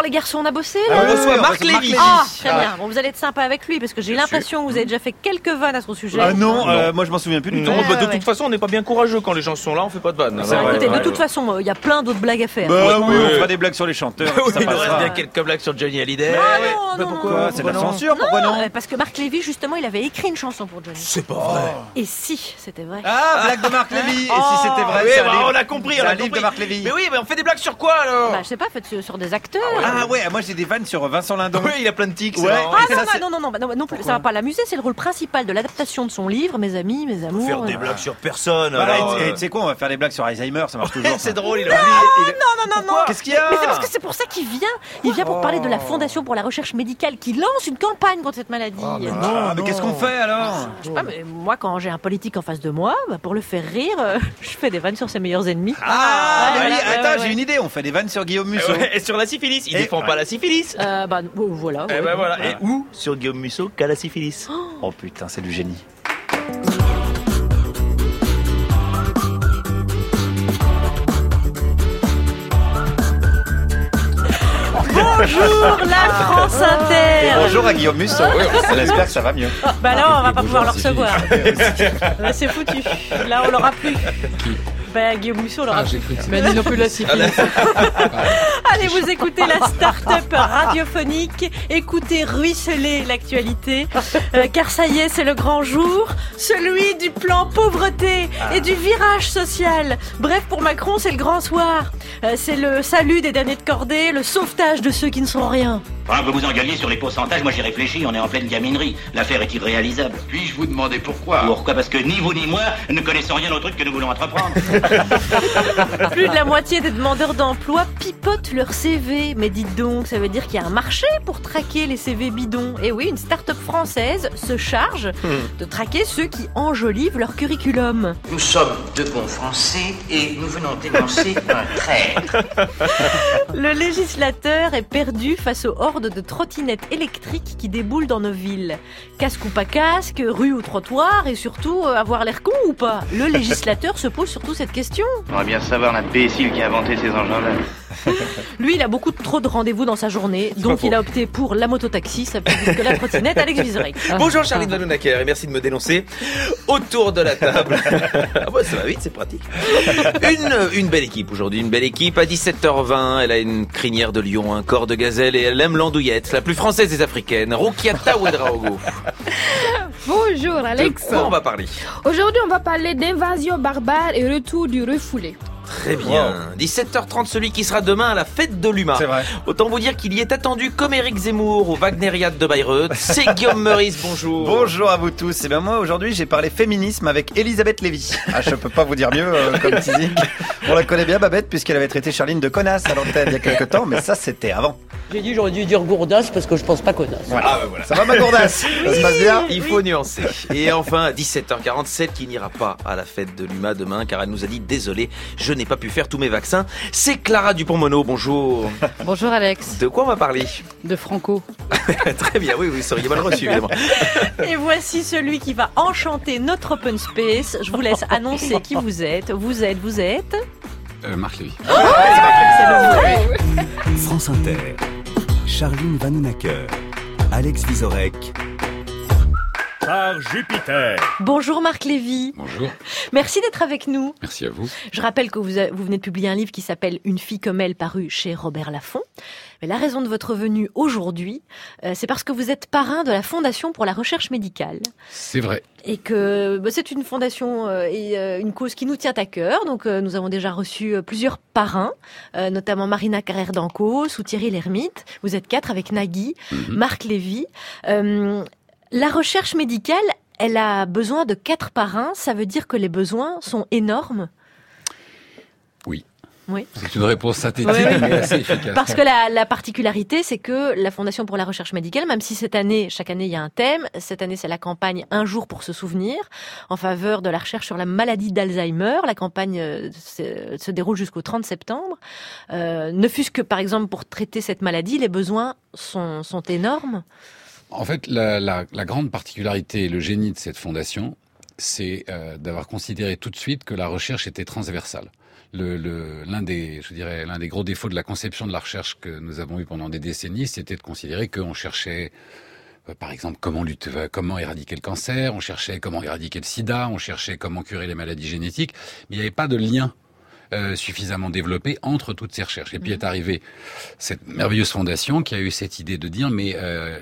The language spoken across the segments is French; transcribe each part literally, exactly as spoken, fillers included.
les garçons, on a bossé Ah, là on reçoit Marc Lévy. Ah, très bien. Bon, vous allez être sympa avec lui parce que j'ai l'impression que vous avez déjà fait quelques vannes à son sujet. Ah non, euh, moi je m'en souviens plus du tout. Non, Ouais, bah, de ouais. toute façon, on n'est pas bien courageux quand les gens sont là, on fait pas de vannes. Bah, Alors, écoutez, ouais, de toute ouais. façon, il y a plein d'autres blagues à faire. Bah oui, ouais. on fera des blagues sur les chanteurs. Oui, ça il nous reste passera. bien quelques blagues sur Johnny Hallyday. Ah non, Bah, non, pourquoi non, Quoi, c'est de la pourquoi non censure, pourquoi non Euh, Parce que Marc Lévy, justement, il avait écrit une chanson pour Johnny. C'est pas vrai. Et si, c'était vrai. Ah, blague de Marc Lévy. Et Oh. si c'était vrai, Oui, c'est un bah, livre. on a compris, C'est on a un livre compris. de Marc Lévy. Mais oui, mais on fait des blagues sur quoi alors? Bah, je sais pas, faites sur, sur des acteurs. Ah ouais, moi j'ai des vannes sur Vincent Lindon. Oui, il a plein de tics. c'est Ouais. marrant. Ah Et non, ça, non, c'est- non, non, non, non, non plus, ça va pas l'amuser, c'est le rôle principal de l'adaptation de son livre, mes amis, mes amours. Faire des euh. blagues sur personne. Voilà, alors, et- et euh, tu sais quoi, on va faire des blagues sur Alzheimer, ça marche toujours. ça. C'est drôle, il a oublié. Non, non, non, non. Qu'est-ce qu'il y a Mais c'est parce que c'est pour ça qu'il vient. Il vient pour parler de la Fondation pour la recherche médicale qui lance une campagne contre cette maladie. Ah, mais qu'est-ce qu'on fait alors? Je sais pas, mais moi, quand j'ai un politique en face de moi, bah, pour le faire rire, euh, je fais des vannes sur ses meilleurs ennemis. Ah, Ouais, oui, ouais, attends, ouais, j'ai ouais. une idée, on fait des vannes sur Guillaume Musso. Ouais, Et sur la syphilis, il Et- défend ouais. pas la syphilis. Euh, bah, bon, voilà. Eh ouais. ben voilà. Et où sur Guillaume Musso qu'a la syphilis? Oh putain, c'est du génie. Bonjour la France Inter. Bonjour à Guillaume Musso. Oui, on espère que ça va mieux. Bah là, on va pas bonjour, pouvoir le c'est recevoir. Là, c'est foutu. Là, on l'aura plus. Bah, Guillaume Musso, on l'aura Ah, plus. j'ai cru que c'était... Manu non plus la syphilis. Allez, vous écoutez la start-up radiophonique. Écoutez ruisseler l'actualité. Euh, car ça y est, c'est le grand jour. Celui du plan pauvreté et du virage social. Bref, pour Macron, c'est le grand soir. Euh, c'est le salut des derniers de cordée, le sauvetage de ceux qui ne sont rien. Ah, vous vous engueuliez sur les pourcentages, moi j'ai réfléchi, on est en pleine gaminerie. L'affaire est irréalisable. Puis-je vous demander pourquoi? Pourquoi? Parce que ni vous ni moi ne connaissons rien au truc que nous voulons entreprendre. Plus de la moitié des demandeurs d'emploi pipotent leur C V. Mais dites donc, ça veut dire qu'il y a un marché pour traquer les C V bidons. Et oui, une start-up française se charge de traquer ceux qui enjolivent leur curriculum. Nous sommes de bons Français et nous venons dénoncer un traître. Le législateur est perdu face aux hordes de trottinettes électriques qui déboulent dans nos villes. Casque ou pas casque, rue ou trottoir, et surtout, euh, avoir l'air con ou pas? Le législateur se pose surtout cette question. J'aimerais bien savoir l'imbécile qui a inventé ces engins-là. Lui, il a beaucoup trop de rendez-vous dans sa journée, donc il a opté pour la mototaxi, ça peut dire que la trottinette, Alex Vizorek. Bonjour Charline Vanhoenacker et merci de me dénoncer. Autour de la table. Ah bah ça va vite, c'est pratique. Une, une belle équipe aujourd'hui, une belle équipe. À dix-sept heures vingt, elle a une crinière de lion, un corps de gazelle et elle aime l'andouillette, la plus française des africaines, Roukiata Ouedraogo. Bonjour De Alex. quoi on va parler? Aujourd'hui, on va parler d'invasion barbare et retour du refoulé. Très bien. dix-sept heures trente, celui qui sera demain à la fête de l'U M A. C'est vrai. Autant vous dire qu'il y est attendu comme Éric Zemmour au Wagneriat de Bayreuth. C'est Guillaume Meurice, bonjour. Bonjour à vous tous. Et bien moi aujourd'hui j'ai parlé féminisme avec Elisabeth Lévy. Ah je peux pas vous dire mieux euh, comme Tizik. On la connaît bien Babette puisqu'elle avait traité Charline de connasse à l'antenne il y a quelques temps, mais ça c'était avant. J'ai dit j'aurais dû dire gourdasse parce que je pense pas connasse. Voilà. Ah, bah, voilà. Ça va ma gourdasse? Ça se passe bien? Il faut nuancer. Et enfin, à dix-sept heures quarante, celle qui n'ira pas à la fête de l'U M A demain, car elle nous a dit désolé, je n'ai pas pu faire tous mes vaccins. C'est Clara Dupont-Mono. Bonjour. Bonjour Alex. De quoi on va parler? De Franco. Très bien, oui, vous seriez mal reçu, évidemment. Et voici celui qui va enchanter notre open space. Je vous laisse annoncer qui vous êtes. Vous êtes, vous êtes... Euh, Marc Lévy. C'est le vrai. France Inter, Charline Vanhoenacker, Alex Vizorek, Par Jupiter. Bonjour Marc Lévy. Bonjour. Merci d'être avec nous. Merci à vous. Je rappelle que vous, a- vous venez de publier un livre qui s'appelle Une fille comme elle, paru chez Robert Laffont. Mais la raison de votre venue aujourd'hui, euh, c'est parce que vous êtes parrain de la Fondation pour la recherche médicale. C'est vrai. Et que bah, c'est une fondation euh, et euh, une cause qui nous tient à cœur. Donc euh, nous avons déjà reçu euh, plusieurs parrains, euh, notamment Marina Carrère d'Ancos ou Thierry Lhermitte. Vous êtes quatre avec Nagui, Mhm. Marc Lévy. Euh, la recherche médicale, elle a besoin de quatre parrains. Ça veut dire que les besoins sont énormes. Oui. Oui. C'est une réponse synthétique, Oui, oui. mais assez efficace. Parce que la, la particularité, c'est que la Fondation pour la recherche médicale, même si cette année, chaque année, il y a un thème, cette année, c'est la campagne Un jour pour se souvenir, en faveur de la recherche sur la maladie d'Alzheimer. La campagne euh, se, se déroule jusqu'au trente septembre. Euh, ne fût-ce que, par exemple, pour traiter cette maladie, les besoins sont, sont énormes. En fait, la, la, la grande particularité et le génie de cette fondation, c'est euh, d'avoir considéré tout de suite que la recherche était transversale. Le, le, l'un des, je dirais, l'un des gros défauts de la conception de la recherche que nous avons eu pendant des décennies, c'était de considérer qu'on cherchait, euh, par exemple, comment lutter, comment éradiquer le cancer, on cherchait comment éradiquer le sida, on cherchait comment curer les maladies génétiques, mais il n'y avait pas de lien Euh, suffisamment développé entre toutes ces recherches. Et puis est arrivée cette merveilleuse fondation qui a eu cette idée de dire mais euh,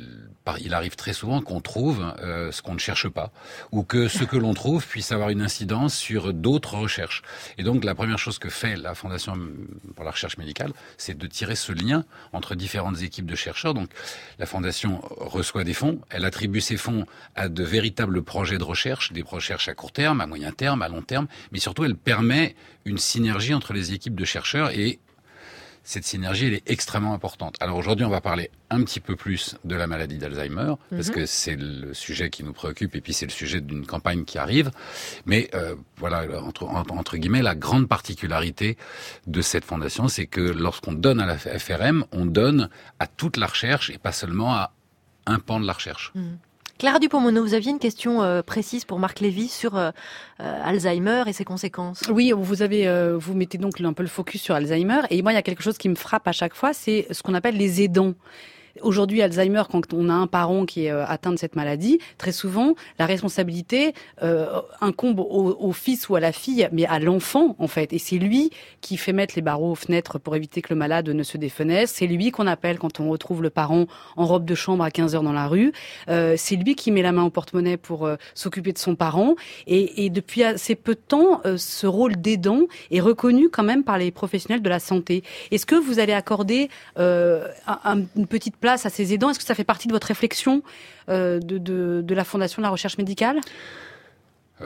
il arrive très souvent qu'on trouve euh, ce qu'on ne cherche pas ou que ce que l'on trouve puisse avoir une incidence sur d'autres recherches. Et donc la première chose que fait la Fondation pour la recherche médicale, c'est de tirer ce lien entre différentes équipes de chercheurs. Donc la Fondation reçoit des fonds, elle attribue ces fonds à de véritables projets de recherche, des recherches à court terme, à moyen terme, à long terme, mais surtout elle permet une synergie entre les équipes de chercheurs et cette synergie, elle est extrêmement importante. Alors aujourd'hui, on va parler un petit peu plus de la maladie d'Alzheimer, mm-hmm. parce que c'est le sujet qui nous préoccupe et puis c'est le sujet d'une campagne qui arrive. Mais euh, voilà, entre, entre guillemets, la grande particularité de cette fondation, c'est que lorsqu'on donne à la F R M, on donne à toute la recherche et pas seulement à un pan de la recherche. Mm. Clara Dupont-Mono, vous aviez une question euh, précise pour Marc Lévy sur euh, euh, Alzheimer et ses conséquences. Oui, vous avez, euh, vous mettez donc un peu le focus sur Alzheimer. Et moi, il y a quelque chose qui me frappe à chaque fois, c'est ce qu'on appelle les aidants. Aujourd'hui, Alzheimer, quand on a un parent qui est atteint de cette maladie, très souvent, la responsabilité euh, incombe au, au fils ou à la fille, mais à l'enfant, en fait. Et c'est lui qui fait mettre les barreaux aux fenêtres pour éviter que le malade ne se défenestre. C'est lui qu'on appelle quand on retrouve le parent en robe de chambre à quinze heures dans la rue. Euh, c'est lui qui met la main au porte-monnaie pour euh, s'occuper de son parent. Et, et depuis assez peu de temps, euh, ce rôle d'aidant est reconnu quand même par les professionnels de la santé. Est-ce que vous allez accorder euh, un, une petite place à ces aidants? Est-ce que ça fait partie de votre réflexion euh, de, de, de la Fondation de la recherche médicale? euh,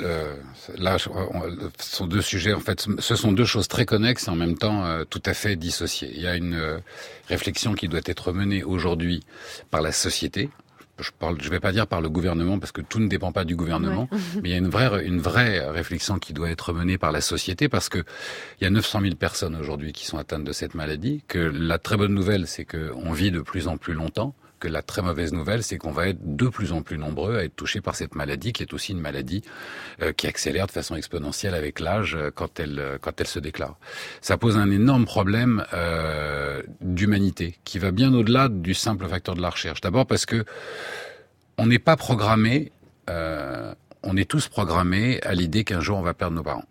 le, Là, ce sont deux sujets, en fait, ce sont deux choses très connexes et en même temps euh, tout à fait dissociées. Il y a une euh, réflexion qui doit être menée aujourd'hui par la société. Je parle, je vais pas dire par le gouvernement parce que tout ne dépend pas du gouvernement, ouais. mais il y a une vraie, une vraie réflexion qui doit être menée par la société parce que il y a neuf cent mille personnes aujourd'hui qui sont atteintes de cette maladie. Que la très bonne nouvelle, c'est que on vit de plus en plus longtemps. Que la très mauvaise nouvelle, c'est qu'on va être de plus en plus nombreux à être touchés par cette maladie, qui est aussi une maladie euh, qui accélère de façon exponentielle avec l'âge euh, quand elle euh, quand elle se déclare. Ça pose un énorme problème euh, d'humanité qui va bien au-delà du simple facteur de la recherche. D'abord parce que on n'est pas programmé, euh, on est tous programmés à l'idée qu'un jour on va perdre nos parents.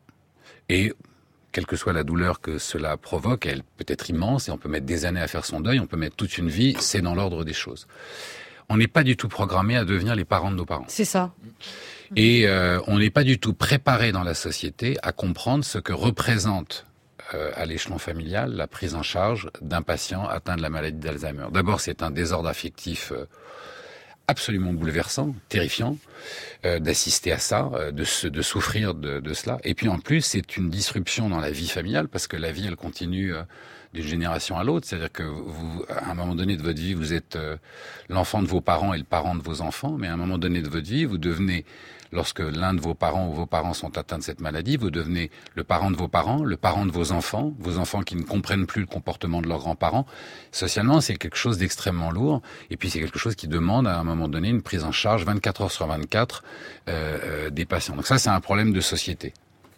Et quelle que soit la douleur que cela provoque, elle peut être immense et on peut mettre des années à faire son deuil, on peut mettre toute une vie, c'est dans l'ordre des choses. On n'est pas du tout programmé à devenir les parents de nos parents. C'est ça. Et euh, on n'est pas du tout préparé dans la société à comprendre ce que représente euh, à l'échelon familial la prise en charge d'un patient atteint de la maladie d'Alzheimer. D'abord, c'est un désordre affectif euh, absolument bouleversant, terrifiant, euh, d'assister à ça, euh, de, se, de souffrir de, de cela. Et puis en plus, c'est une disruption dans la vie familiale, parce que la vie, elle continue euh, d'une génération à l'autre. C'est-à-dire que vous, à un moment donné de votre vie, vous êtes euh, l'enfant de vos parents et le parent de vos enfants, mais à un moment donné de votre vie, vous devenez, lorsque l'un de vos parents ou vos parents sont atteints de cette maladie, vous devenez le parent de vos parents, le parent de vos enfants, vos enfants qui ne comprennent plus le comportement de leurs grands-parents. Socialement, c'est quelque chose d'extrêmement lourd. Et puis, c'est quelque chose qui demande, à un moment donné, une prise en charge vingt-quatre heures sur vingt-quatre euh, euh, des patients. Donc ça, c'est un problème de société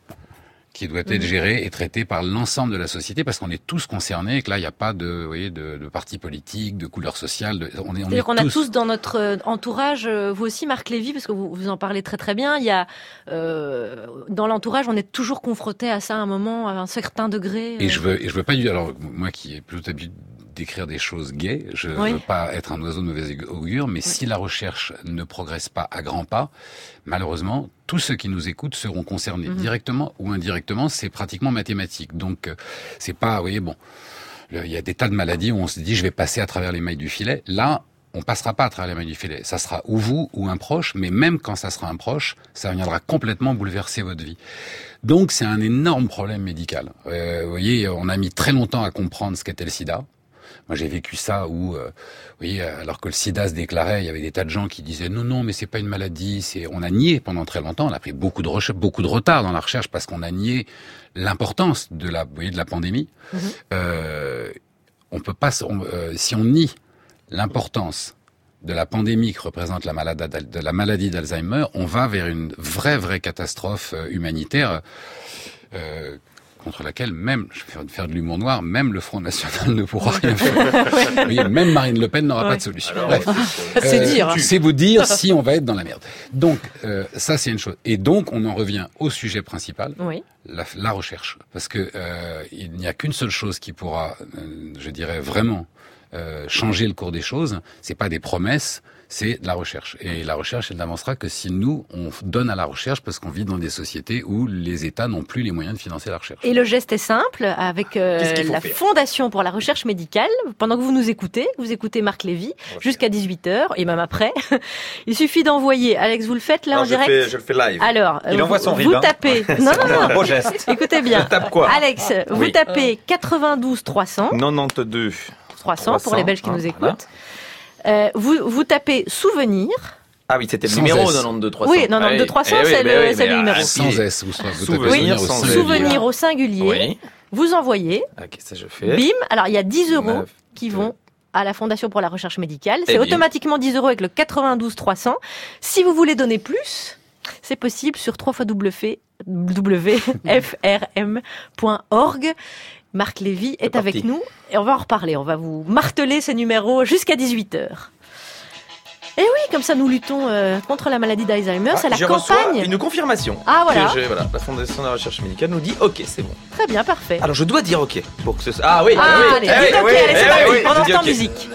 qui doit être géré et traité par l'ensemble de la société, parce qu'on est tous concernés et que là, il n'y a pas de, vous voyez, de, de parti politique, de couleur sociale. De, on est, on C'est-à-dire est qu'on tous... a tous dans notre entourage, vous aussi, Marc Lévy, parce que vous, vous en parlez très très bien, il y a euh, dans l'entourage, on est toujours confronté à ça à un moment, à un certain degré. Et je veux, et je veux pas du, alors moi qui ai plutôt habitué d'écrire des choses gaies, je ne oui. veux pas être un oiseau de mauvais augure, mais oui. si la recherche ne progresse pas à grands pas, malheureusement, tous ceux qui nous écoutent seront concernés, mmh. directement ou indirectement, c'est pratiquement mathématique. Donc, euh, c'est pas, vous voyez, bon, il y a des tas de maladies où on se dit, je vais passer à travers les mailles du filet. Là, on passera pas à travers les mailles du filet. Ça sera ou vous ou un proche, mais même quand ça sera un proche, ça viendra complètement bouleverser votre vie. Donc, c'est un énorme problème médical. Euh, vous voyez, on a mis très longtemps à comprendre ce qu'était le sida. Moi, j'ai vécu ça où, euh, vous voyez, alors que le sida se déclarait, il y avait des tas de gens qui disaient non, non, mais c'est pas une maladie. C'est, on a nié pendant très longtemps. On a pris beaucoup de recherche, beaucoup de retard dans la recherche parce qu'on a nié l'importance de la, vous voyez, de la pandémie. Mmh. Euh, on peut pas, on, euh, si on nie l'importance de la pandémie que représente la maladie, de la maladie d'Alzheimer, on va vers une vraie, vraie catastrophe humanitaire euh, contre laquelle même, je vais faire de l'humour noir, même le Front National ne pourra rien faire. Vous voyez, même Marine Le Pen n'aura ouais. pas de solution. Alors, bref, c'est euh, dire. C'est vous dire si on va être dans la merde. Donc, euh, ça c'est une chose. Et donc, on en revient au sujet principal, oui. la, la recherche. Parce que euh, il n'y a qu'une seule chose qui pourra, euh, je dirais vraiment, euh, changer le cours des choses. C'est pas des promesses. C'est de la recherche. Et la recherche, elle n'avancera que si nous, on donne à la recherche, parce qu'on vit dans des sociétés où les États n'ont plus les moyens de financer la recherche. Et le geste est simple, avec euh, la faire Fondation pour la recherche médicale. Pendant que vous nous écoutez, vous écoutez Marc Lévy, jusqu'à dix-huit heures, et même après, il suffit d'envoyer, Alex, vous le faites là non, en je direct fais, Je le fais live. Alors, il vous, envoie son vous rib, tapez... Hein. Non, non, non, un beau geste. Écoutez bien. Je tape quoi Alex, vous oui. tapez quatre-vingt-douze trois cents. quatre-vingt-douze trois cents pour les Belges qui hein, nous écoutent. Voilà. Euh, vous, vous tapez souvenir. Ah oui, c'était le numéro quatre-vingt-douze trois cents. Oui, quatre-vingt-douze trois cents, c'est le, c'est le numéro. Sans S, vous, vous souvenir, oui, sans souvenir au singulier. Oui. Vous envoyez. Ok, ça je fais. Bim. Alors, il y a dix euros qui vont à la Fondation pour la recherche médicale. C'est Et automatiquement dix euros avec le quatre-vingt-douze trois cents. Si vous voulez donner plus, c'est possible sur w w w point f r m point org. Marc Lévy est, est avec nous et on va en reparler. On va vous marteler ces numéros jusqu'à dix-huit heures. Et oui, comme ça nous luttons euh, contre la maladie d'Alzheimer, ah, c'est la campagne. Une confirmation. Ah voilà. Que voilà. La Fondation de la recherche médicale nous dit OK, c'est bon. Très bien, parfait. Alors je dois dire OK pour que ce soit... Ah oui. Ah, oui, allez, eh dites oui, OK, oui, allez, c'est parti. oui, On entend okay. musique.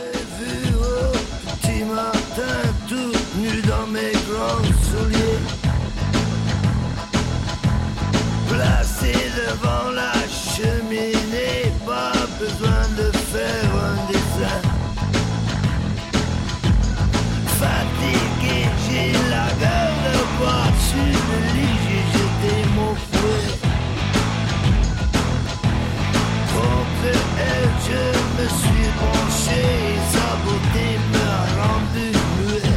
Placé devant la cheminée, pas besoin de faire un dessin. Fatigué, j'ai la gueule droite sur le lit, j'ai jeté mon fouet. Contre elle, je me suis branché et sa beauté m'a rendu muet.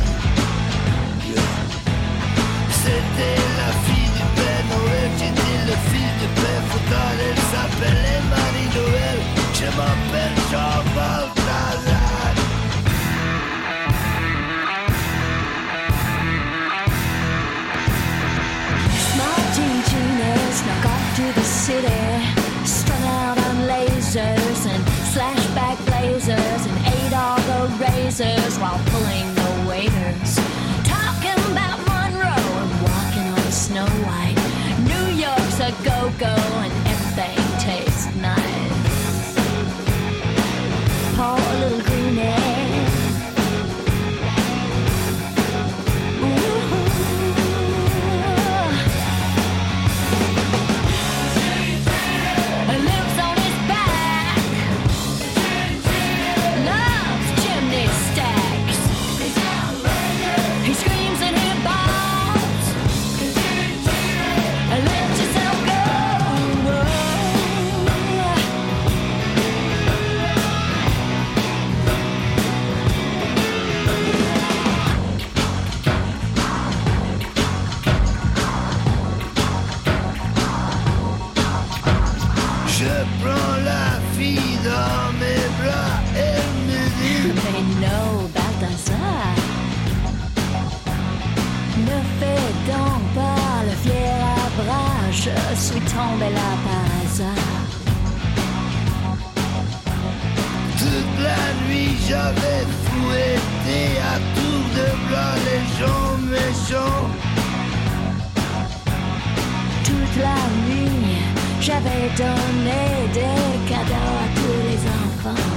C'était la fille du Père Noël, j'étais le fils de Père Foutal, elle s'appelait Marie-Noël, je m'appelle Jean Balthazar. Small teen tuners snuck off to the city, strung out on lasers and slashback blazers and eight-auger razors while pulling the waiters. Talking about Monroe and walking on Snow White. New York's a go-go and everything tastes nice. Pour a little greenie. Je suis tombée là par hasard. Toute la nuit j'avais fouetté à tour de bras les gens méchants. Toute la nuit j'avais donné des cadeaux à tous les enfants.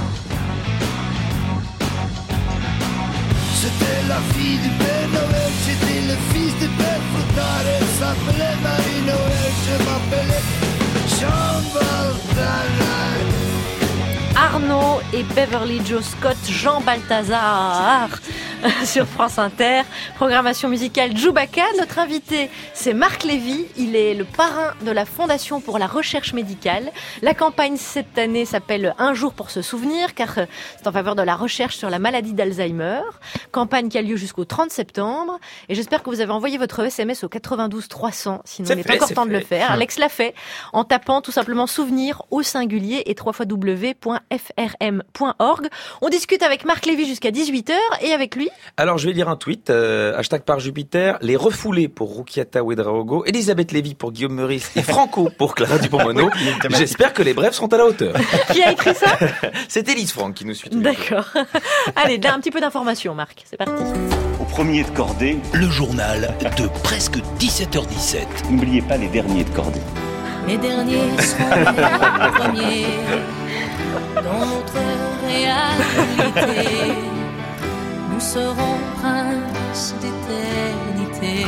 C'était la fille du Père Noël, j'étais le fils du Père Fouettard. Elle s'appelait Marie-Noël, je m'appelais Jean Balthazar. Arnaud et Beverly Joe Scott, Jean Balthazar sur France Inter. Programmation musicale Djoubaka. Notre invité, c'est Marc Lévy. Il est le parrain de la Fondation pour la recherche médicale. La campagne cette année s'appelle Un jour pour se souvenir, car c'est en faveur de la recherche sur la maladie d'Alzheimer. Campagne qui a lieu jusqu'au trente septembre. Et j'espère que vous avez envoyé votre S M S au quatre-vingt-douze trois cents. Sinon, il est encore temps de le faire. Alex l'a fait en tapant tout simplement souvenir au singulier et w w w point f r m point org. On discute avec Marc Lévy jusqu'à dix-huit heures et avec lui, Alors, je vais lire un tweet, euh, hashtag par Jupiter, les refoulés pour Roukiata Ouedraogo, Elisabeth Lévy pour Guillaume Meurice et Franco pour Clara Dupont-Mono. J'espère que les brefs seront à la hauteur. Qui a écrit ça? C'est Élise Franck qui nous suit. D'accord. Allez, un petit peu d'informations, Marc. C'est parti. Au premier de cordée, le journal de presque dix-sept heures dix-sept. N'oubliez pas les derniers de cordée. Les derniers seront les premiers dans notre réalité. Nous serons princes d'éternité.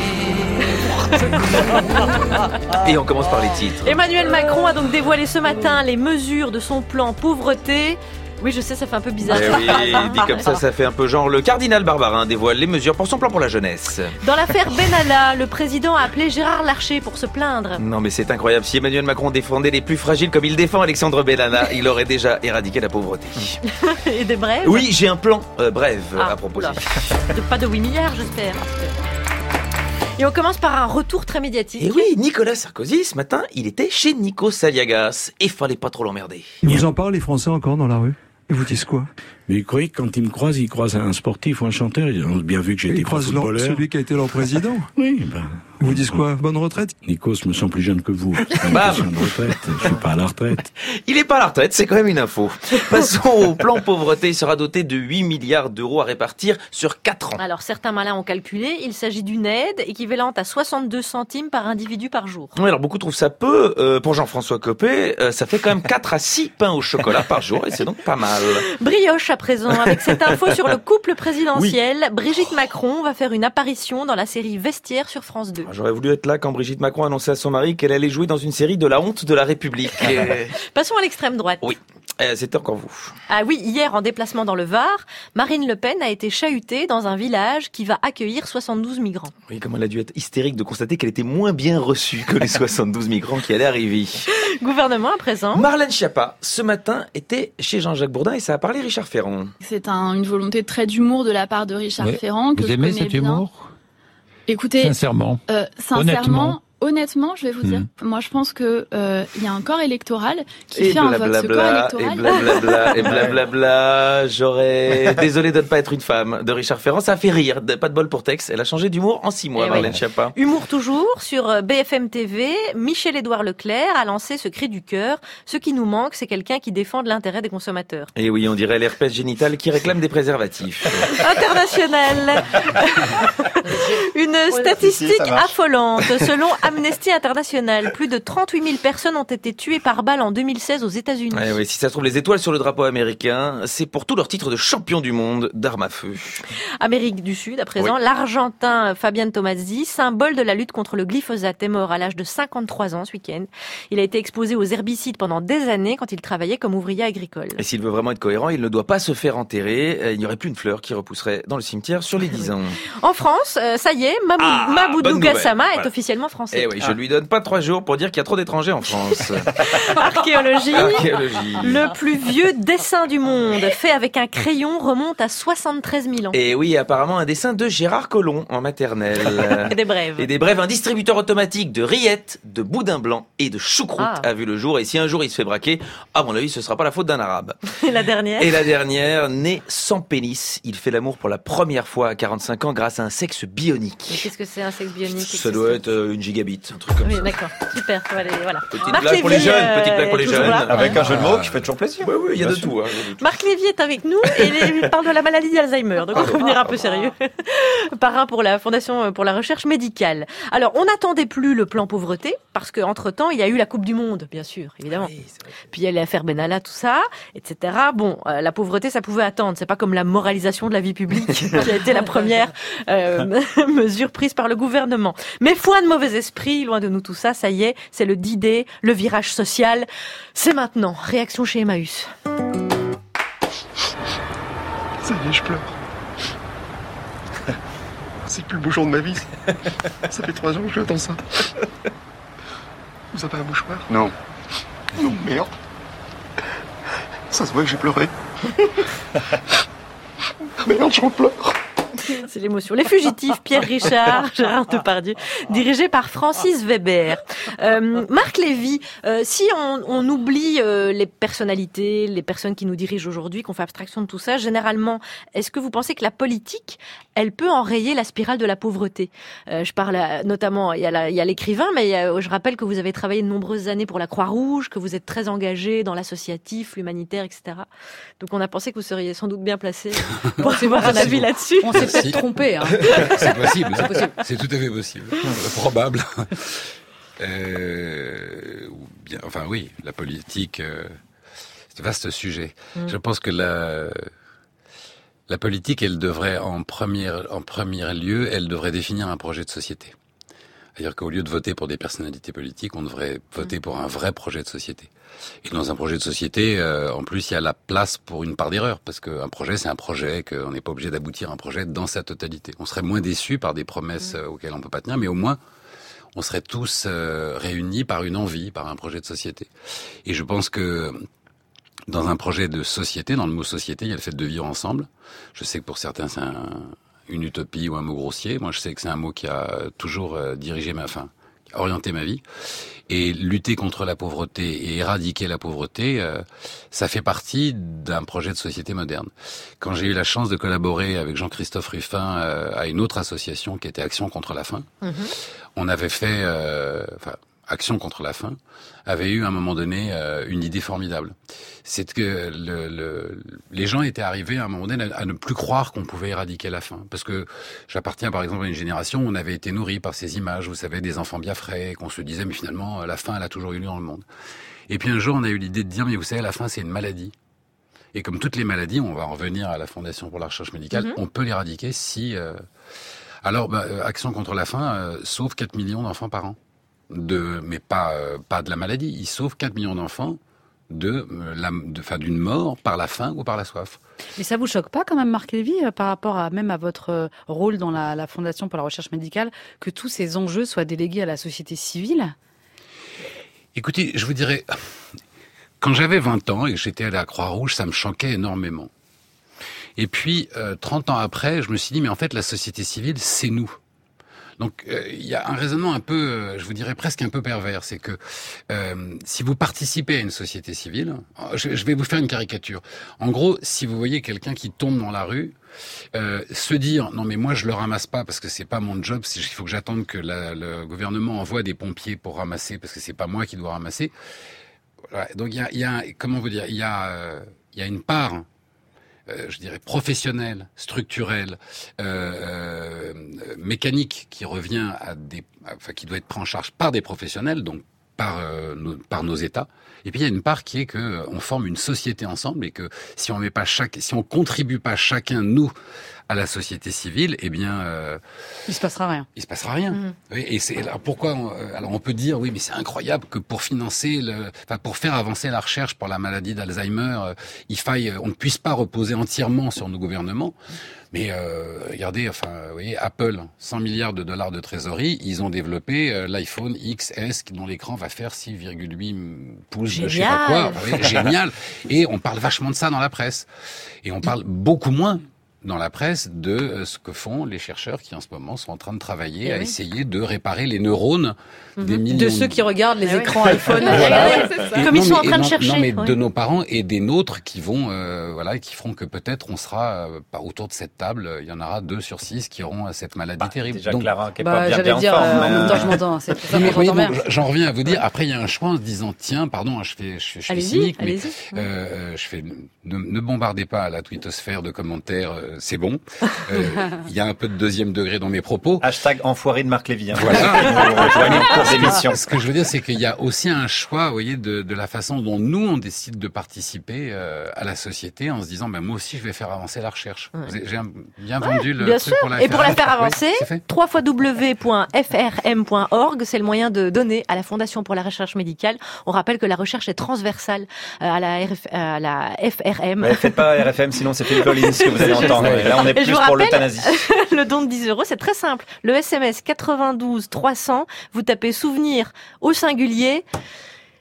Et on commence par les titres. Emmanuel Macron a donc dévoilé ce matin les mesures de son plan pauvreté. Oui, je sais, ça fait un peu bizarre. Eh oui, dit comme ça, ça fait un peu genre le cardinal Barbarin dévoile les mesures pour son plan pour la jeunesse. Dans l'affaire Benalla, le président a appelé Gérard Larcher pour se plaindre. Non mais c'est incroyable, si Emmanuel Macron défendait les plus fragiles comme il défend Alexandre Benalla, il aurait déjà éradiqué la pauvreté. Et des brèves? Oui, j'ai un plan euh, brève ah, à proposer. De, pas de huit milliards, j'espère. Et on commence par un retour très médiatique. Et oui, Nicolas Sarkozy, ce matin, il était chez Nico Saliagas. Et fallait pas trop l'emmerder. Ils vous en parlent, les Français, encore dans la rue? Ils vous disent quoi? Mais ils croyaient que quand ils me croisent, ils croisent un sportif ou un chanteur. Ils ont bien vu que j'étais pas footballeur. Celui qui a été leur président. Oui, ben. Ils vous disent quoi? Bonne retraite? Nikos me sent plus jeune que vous. C'est pas une question de retraite. Je suis pas à la retraite. Il est pas à la retraite, c'est quand même une info. Passons au plan pauvreté. Il sera doté de huit milliards d'euros à répartir sur quatre ans. Alors, certains malins ont calculé. Il s'agit d'une aide équivalente à soixante-deux centimes par individu par jour. Oui, alors beaucoup trouvent ça peu. Euh, pour Jean-François Copé, euh, ça fait quand même quatre à six pains au chocolat par jour et c'est donc pas mal. Brioche à présent, avec cette info sur le couple présidentiel. Oui. Brigitte Macron va faire une apparition dans la série Vestiaire sur France deux. J'aurais voulu être là quand Brigitte Macron annonçait à son mari qu'elle allait jouer dans une série de la honte de la République. Et... Passons à l'extrême droite. Oui. Euh, c'était encore vous. Ah oui, hier, en déplacement dans le Var, Marine Le Pen a été chahutée dans un village qui va accueillir soixante-douze migrants. Oui, comme elle a dû être hystérique de constater qu'elle était moins bien reçue que les soixante-douze migrants qui allaient arriver. Gouvernement à présent. Marlène Schiappa, ce matin, était chez Jean-Jacques Bourdin et ça a parlé Richard Ferrand. C'est un, une volonté de trait d'humour de la part de Richard oui. Ferrand. Que vous je aimez connais cet bien. humour? Écoutez, sincèrement, euh, sincèrement, honnêtement. Honnêtement, je vais vous dire, mmh. moi je pense que euh, il y a un corps électoral qui et fait un vote. Ce corps électoral. Et blablabla, et blablabla, j'aurais... Désolé de ne pas être une femme de Richard Ferrand, ça a fait rire, pas de bol pour Tex. Elle a changé d'humour en six mois, et Marlène oui. Schiappa. Humour toujours, sur B F M T V, Michel-Édouard Leclerc a lancé ce cri du cœur. Ce qui nous manque, c'est quelqu'un qui défend l'intérêt des consommateurs. Et oui, on dirait l'herpès génital qui réclame des préservatifs. International. Une statistique si, affolante. Selon Amnesty International, plus de trente-huit mille personnes ont été tuées par balle en deux mille seize aux États-Unis. Ouais, ouais, si ça se trouve, les étoiles sur le drapeau américain, c'est pour tout leur titre de champion du monde d'armes à feu. Amérique du Sud, à présent, oui. l'Argentin Fabian Tomasi, symbole de la lutte contre le glyphosate, est mort à l'âge de cinquante-trois ans ce week-end. Il a été exposé aux herbicides pendant des années quand il travaillait comme ouvrier agricole. Et s'il veut vraiment être cohérent, il ne doit pas se faire enterrer. Il n'y aurait plus une fleur qui repousserait dans le cimetière sur les dix ans. En France, ça y est, Mabou- ah, Maboudou Gassama est voilà. officiellement français. Eh oui, je lui donne pas trois jours pour dire qu'il y a trop d'étrangers en France. Archéologie. Archéologie. Le plus vieux dessin du monde, fait avec un crayon, remonte à soixante-treize mille ans. Et oui, apparemment un dessin de Gérard Collomb en maternelle. Et des brèves. Et des brèves, un distributeur automatique de rillettes, de boudin blanc et de choucroute ah. a vu le jour. Et si un jour il se fait braquer, à mon avis, ce sera pas la faute d'un arabe. Et la dernière. Et la dernière, né sans pénis, il fait l'amour pour la première fois à quarante-cinq ans grâce à un sexe bionique. Mais qu'est-ce que c'est un sexe bionique? Ça doit être euh, une gigabit, un truc comme oui, ça. Oui, d'accord. Super. Allez, voilà. Petite Marc blague Lévy, pour les jeunes, petite blague pour les jeunes. Là. Avec un jeu de mots qui fait toujours plaisir. Oui, oui, il y a de tout. Hein, Marc Lévy est avec nous et il parle de la maladie d'Alzheimer. Donc, on va revenir un peu sérieux. Parrain pour la Fondation pour la recherche médicale. Alors, on n'attendait plus le plan pauvreté parce qu'entre-temps, il y a eu la Coupe du Monde, bien sûr, évidemment. Oui, puis il y a l'affaire Benalla, tout ça, et cetera. Bon, euh, la pauvreté, ça pouvait attendre. C'est pas comme la moralisation de la vie publique qui a été la première euh, mesure prise par le gouvernement. Mais foin de mauvais esprit, loin de nous tout ça, ça y est, c'est le D-Day, le virage social. C'est maintenant. Réaction chez Emmaüs. Ça y est, je pleure. C'est le plus beau jour de ma vie. Ça fait trois ans que j'attends ça. Vous avez un mouchoir? Non. Non, merde. Ça se voit que j'ai pleuré. Merde, j'en pleure. C'est l'émotion. Les Fugitifs, Pierre Richard, Gérard Depardieu, dirigé par Francis Weber. Euh, Marc Lévy, euh, si on, on oublie euh, les personnalités, les personnes qui nous dirigent aujourd'hui, qu'on fait abstraction de tout ça, généralement, est-ce que vous pensez que la politique, elle peut enrayer la spirale de la pauvreté? euh, Je parle à, notamment, il y a, la, il y a l'écrivain, mais il y a, je rappelle que vous avez travaillé de nombreuses années pour la Croix-Rouge, que vous êtes très engagé dans l'associatif, l'humanitaire, et cetera. Donc on a pensé que vous seriez sans doute bien placé pour avoir un avis là-dessus. On s'est peut-être trompé. Hein. C'est possible. C'est possible. C'est tout à fait possible. Probable. Euh, ou bien, enfin oui, la politique, euh, c'est un vaste sujet. Mm. Je pense que la, la politique, elle devrait en premier, en premier lieu, elle devrait définir un projet de société. C'est-à-dire qu'au lieu de voter pour des personnalités politiques, on devrait voter pour un vrai projet de société. Et dans un projet de société, euh, en plus, il y a la place pour une part d'erreur, parce qu'un projet, c'est un projet, qu'on n'est pas obligé d'aboutir à un projet dans sa totalité. On serait moins déçus par des promesses euh, auxquelles on peut pas tenir, mais au moins, on serait tous euh, réunis par une envie, par un projet de société. Et je pense que dans un projet de société, dans le mot société, il y a le fait de vivre ensemble. Je sais que pour certains, c'est un, une utopie ou un mot grossier. Moi, je sais que c'est un mot qui a toujours euh, dirigé ma fin. Orienter ma vie et lutter contre la pauvreté et éradiquer la pauvreté, euh, ça fait partie d'un projet de société moderne. Quand j'ai eu la chance de collaborer avec Jean-Christophe Ruffin euh, à une autre association qui était Action contre la faim, mmh. on avait fait, euh, enfin, Action contre la faim avait eu à un moment donné euh, une idée formidable. C'est que le, le, les gens étaient arrivés à un moment donné à, à ne plus croire qu'on pouvait éradiquer la faim. Parce que j'appartiens par exemple à une génération où on avait été nourri par ces images, vous savez, des enfants bien frais, qu'on se disait mais finalement la faim elle a toujours eu lieu dans le monde. Et puis un jour on a eu l'idée de dire mais vous savez la faim c'est une maladie. Et comme toutes les maladies, on va en revenir à la Fondation pour la recherche médicale, mmh. on peut l'éradiquer si... Euh... Alors bah, Action contre la faim euh, sauve quatre millions d'enfants par an. De, mais pas euh, pas de la maladie. Il sauve quatre millions d'enfants de euh, la, de, enfin, d'une mort par la faim ou par la soif. Mais ça vous choque pas quand même, Marc Lévy, euh, par rapport à même à votre euh, rôle dans la, la Fondation pour la recherche médicale, que tous ces enjeux soient délégués à la société civile? Écoutez, je vous dirais, quand j'avais vingt ans et que j'étais à la Croix-Rouge, ça me choquait énormément. Et puis, euh, trente ans après, je me suis dit, mais en fait, la société civile, c'est nous. Donc il euh, y a un raisonnement un peu, euh, je vous dirais presque un peu pervers, c'est que euh, si vous participez à une société civile, je, je vais vous faire une caricature. En gros, si vous voyez quelqu'un qui tombe dans la rue, euh, se dire non mais moi je le ramasse pas parce que c'est pas mon job, il faut que j'attende que la, le gouvernement envoie des pompiers pour ramasser parce que c'est pas moi qui dois ramasser. Voilà. Donc il y a, y a, comment vous dire, il y a, euh, il y a une part. Euh, je dirais professionnel, structurel, euh, euh, mécanique, qui revient à des, enfin qui doit être pris en charge par des professionnels, donc par euh, nos, par nos États. Et puis il y a une part qui est que euh, on forme une société ensemble et que si on met pas chaque, si on contribue pas chacun nous à la société civile, eh bien, euh, il se passera rien. Il se passera rien. Mmh. Oui, et c'est alors pourquoi on, alors on peut dire oui, mais c'est incroyable que pour financer le, enfin pour faire avancer la recherche pour la maladie d'Alzheimer, euh, il faille, on ne puisse pas reposer entièrement sur nos gouvernements. Mais euh, regardez, enfin, vous voyez, Apple, cent milliards de dollars de trésorerie, ils ont développé euh, l'iPhone X S dont l'écran va faire six virgule huit pouces génial. De je sais pas quoi. Oui, génial. Et on parle vachement de ça dans la presse. Et on parle beaucoup moins dans la presse de euh, ce que font les chercheurs qui en ce moment sont en train de travailler et à oui. essayer de réparer les neurones mmh. des millions de ceux qui regardent les ah écrans oui. iPhone. Voilà. Et, Comme ils sont en train de non, chercher. Non, mais ouais. de nos parents et des nôtres qui vont, euh, voilà, qui feront que peut-être on sera euh, pas autour de cette table. Il y en aura deux sur six qui auront cette maladie bah, terrible. Déjà Donc, Clara qui est bah, pas bien, bien dire, en forme. Euh, en même temps, je m'entends. C'est ça mais, que oui, j'entends bon, j'en reviens à vous dire. Après, il y a un choix en se disant tiens, pardon, je fais, je fais, je suis cynique, mais euh, je fais, ne, ne bombardez pas la twittosphère de commentaires. Euh, c'est bon. Euh, Il y a un peu de deuxième degré dans mes propos. Hashtag enfoiré de Marc Lévy. Hein. Voilà. Ce que je veux dire, c'est qu'il y a aussi un choix, vous voyez, de, de la façon dont nous, on décide de participer euh, à la société en se disant, ben, moi aussi, je vais faire avancer la recherche. Ouais. J'ai bien vendu ouais, le bien truc sûr. pour la Et faire pour la faire avancer, oui, w w w point f r m point org, c'est le moyen de donner à la Fondation pour la recherche médicale. On rappelle que la recherche est transversale à la, R F, à la F R M. Mais faites pas R F M, sinon c'est Philippe Collins que vous allez entendre. Là, on est plus pour l'euthanasie. Le don de dix euros, c'est très simple. Le S M S quatre-vingt-douze trois cents, vous tapez souvenir au singulier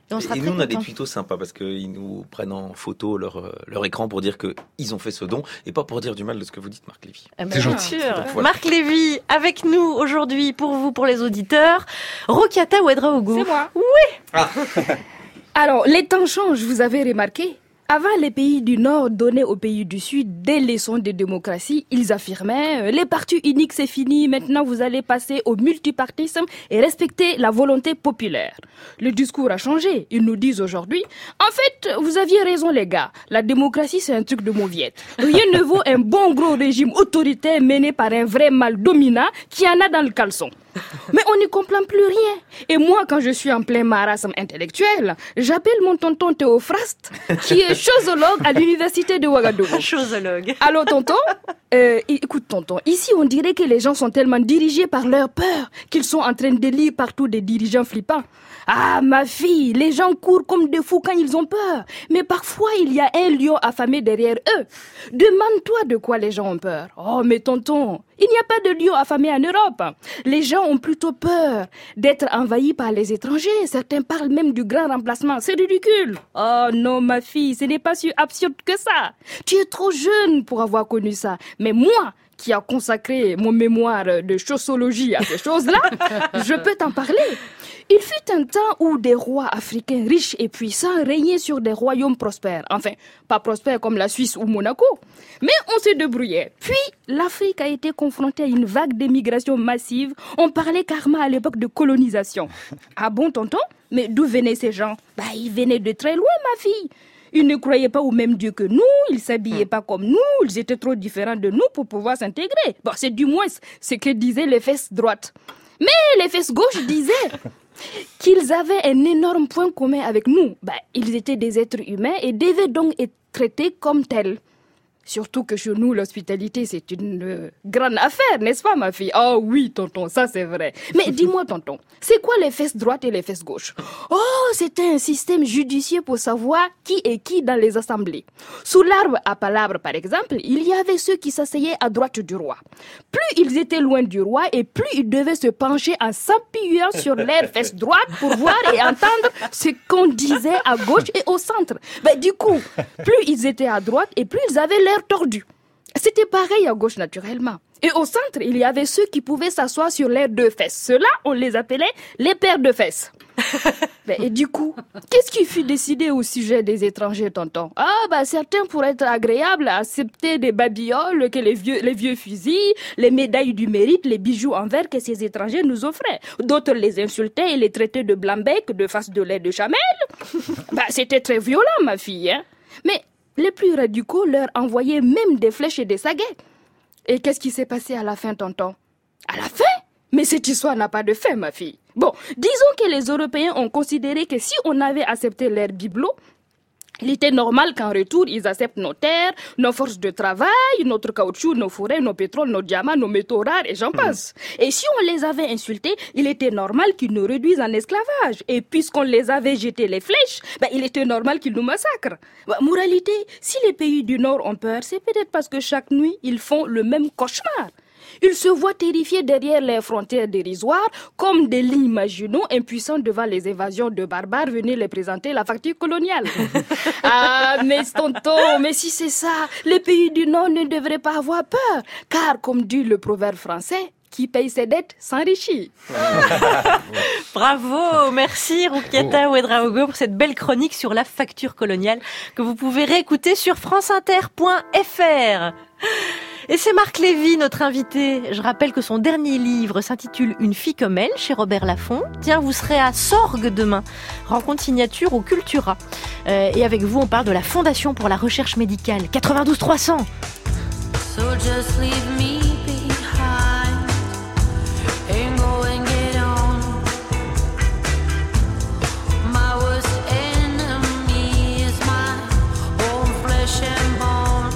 Et, on sera et très nous, on a des contents. tutos sympas parce qu'ils nous prennent en photo leur, euh, leur écran pour dire qu'ils ont fait ce don et pas pour dire du mal de ce que vous dites, Marc Lévy. Ah ben, C'est bien gentil. sûr. Donc, voilà. Marc Lévy, avec nous aujourd'hui, pour vous, pour les auditeurs. Rokiata Ouedraogo. C'est moi. Oui. Alors, les temps changent, vous avez remarqué. Avant, les pays du Nord donnaient aux pays du Sud des leçons de démocratie. Ils affirmaient euh, les partis uniques c'est fini, maintenant vous allez passer au multipartisme et respecter la volonté populaire. Le discours a changé. Ils nous disent aujourd'hui, en fait, vous aviez raison les gars, la démocratie c'est un truc de mauviette. Rien ne vaut un bon gros régime autoritaire mené par un vrai mâle dominant qui en a dans le caleçon. Mais on n'y comprend plus rien. Et moi, quand je suis en plein marasme intellectuel, j'appelle mon tonton Théophraste, qui est chosologue à l'université de Ouagadougou. Chosologue. Allô, tonton euh, Écoute, tonton, ici, on dirait que les gens sont tellement dirigés par leur peur qu'ils sont en train de lire partout des dirigeants flippants. Ah, ma fille, les gens courent comme des fous quand ils ont peur. Mais parfois, il y a un lion affamé derrière eux. Demande-toi de quoi les gens ont peur. Oh, mais tonton, il n'y a pas de lion affamé en Europe. Les gens ont plutôt peur d'être envahis par les étrangers. Certains parlent même du grand remplacement. C'est ridicule. Oh non, ma fille, ce n'est pas si absurde que ça. Tu es trop jeune pour avoir connu ça. Mais moi, qui a consacré mon mémoire de sociologie à ces choses-là, je peux t'en parler. Il fut un temps où des rois africains riches et puissants régnaient sur des royaumes prospères. Enfin, pas prospères comme la Suisse ou Monaco, mais on se débrouillait. Puis, l'Afrique a été confrontée à une vague d'émigration massive. On parlait carrément à l'époque de colonisation. Ah bon, tonton? Mais d'où venaient ces gens? Bah, ils venaient de très loin, ma fille. Ils ne croyaient pas au même Dieu que nous, ils s'habillaient pas comme nous, ils étaient trop différents de nous pour pouvoir s'intégrer. Bon, c'est du moins ce que disaient les fesses droites. Mais les fesses gauches disaient qu'ils avaient un énorme point commun avec nous. Ben, ils étaient des êtres humains et devaient donc être traités comme tels. Surtout que chez nous, l'hospitalité, c'est une euh, grande affaire, n'est-ce pas, ma fille? Oh oui, tonton, ça c'est vrai. Mais dis-moi, tonton, c'est quoi les fesses droites et les fesses gauches? Oh, c'était un système judicieux pour savoir qui est qui dans les assemblées. Sous l'arbre à palabres, par exemple, il y avait ceux qui s'asseyaient à droite du roi. Plus ils étaient loin du roi et plus ils devaient se pencher en s'appuyant sur leurs fesses droites pour voir et entendre ce qu'on disait à gauche et au centre. Ben, du coup, plus ils étaient à droite et plus ils avaient l'air tordu. C'était pareil à gauche naturellement. Et au centre, il y avait ceux qui pouvaient s'asseoir sur leurs deux fesses. Ceux-là, on les appelait les paires de fesses. Ben, et du coup, qu'est-ce qui fut décidé au sujet des étrangers, tonton? Ah, bah, certains, pour être agréables, acceptaient des babioles, que les vieux, les vieux fusils, les médailles du mérite, les bijoux en verre que ces étrangers nous offraient. D'autres les insultaient et les traitaient de blanc-bec, de face de lait de chamel. Bah, c'était très violent, ma fille, hein. Mais les plus radicaux leur envoyaient même des flèches et des saguets. Et qu'est-ce qui s'est passé à la fin, tonton? À la fin? Mais cette histoire n'a pas de fin, ma fille. Bon, disons que les Européens ont considéré que si on avait accepté leur bibelot, il était normal qu'en retour, ils acceptent nos terres, nos forces de travail, notre caoutchouc, nos forêts, nos pétroles, nos diamants, nos métaux rares, et j'en passe. Et si on les avait insultés, il était normal qu'ils nous réduisent en esclavage. Et puisqu'on les avait jeté les flèches, ben, il était normal qu'ils nous massacrent. Ben, moralité, si les pays du Nord ont peur, c'est peut-être parce que chaque nuit, ils font le même cauchemar. Ils se voient terrifiés derrière les frontières dérisoires, comme des lignes marginaux impuissants devant les invasions de barbares venus les présenter la facture coloniale. Ah, mais tonton, mais si c'est ça, les pays du Nord ne devraient pas avoir peur, car comme dit le proverbe français, qui paye ses dettes s'enrichit. Bravo, merci Roukiata Ouedraogo pour cette belle chronique sur la facture coloniale que vous pouvez réécouter sur franceinter point f r. Et c'est Marc Lévy, notre invité. Je rappelle que son dernier livre s'intitule Une fille comme elle, chez Robert Laffont. Tiens, vous serez à Sorgues demain. Rencontre signature au Cultura. Euh, et avec vous, on parle de la Fondation pour la recherche médicale. quatre-vingt-douze trois cents. So just leave me behind and go and get on. My worst enemy is my own flesh and bone.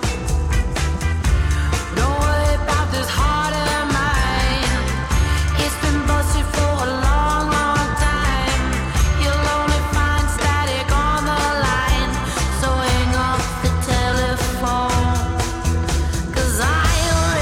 Don't worry about this heart of mine. It's been busted for a long, long time. You'll only find static on the line. So hang up the telephone. 'Cause I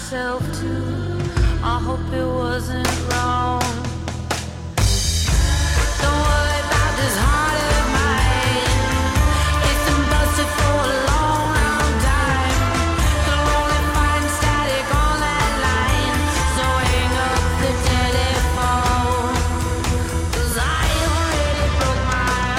myself too. I hope it wasn't wrong. Don't worry about this heart of mine. It's been busted for a long, long time. Can only find static on that line. So hang up the telephone. 'Cause I already broke my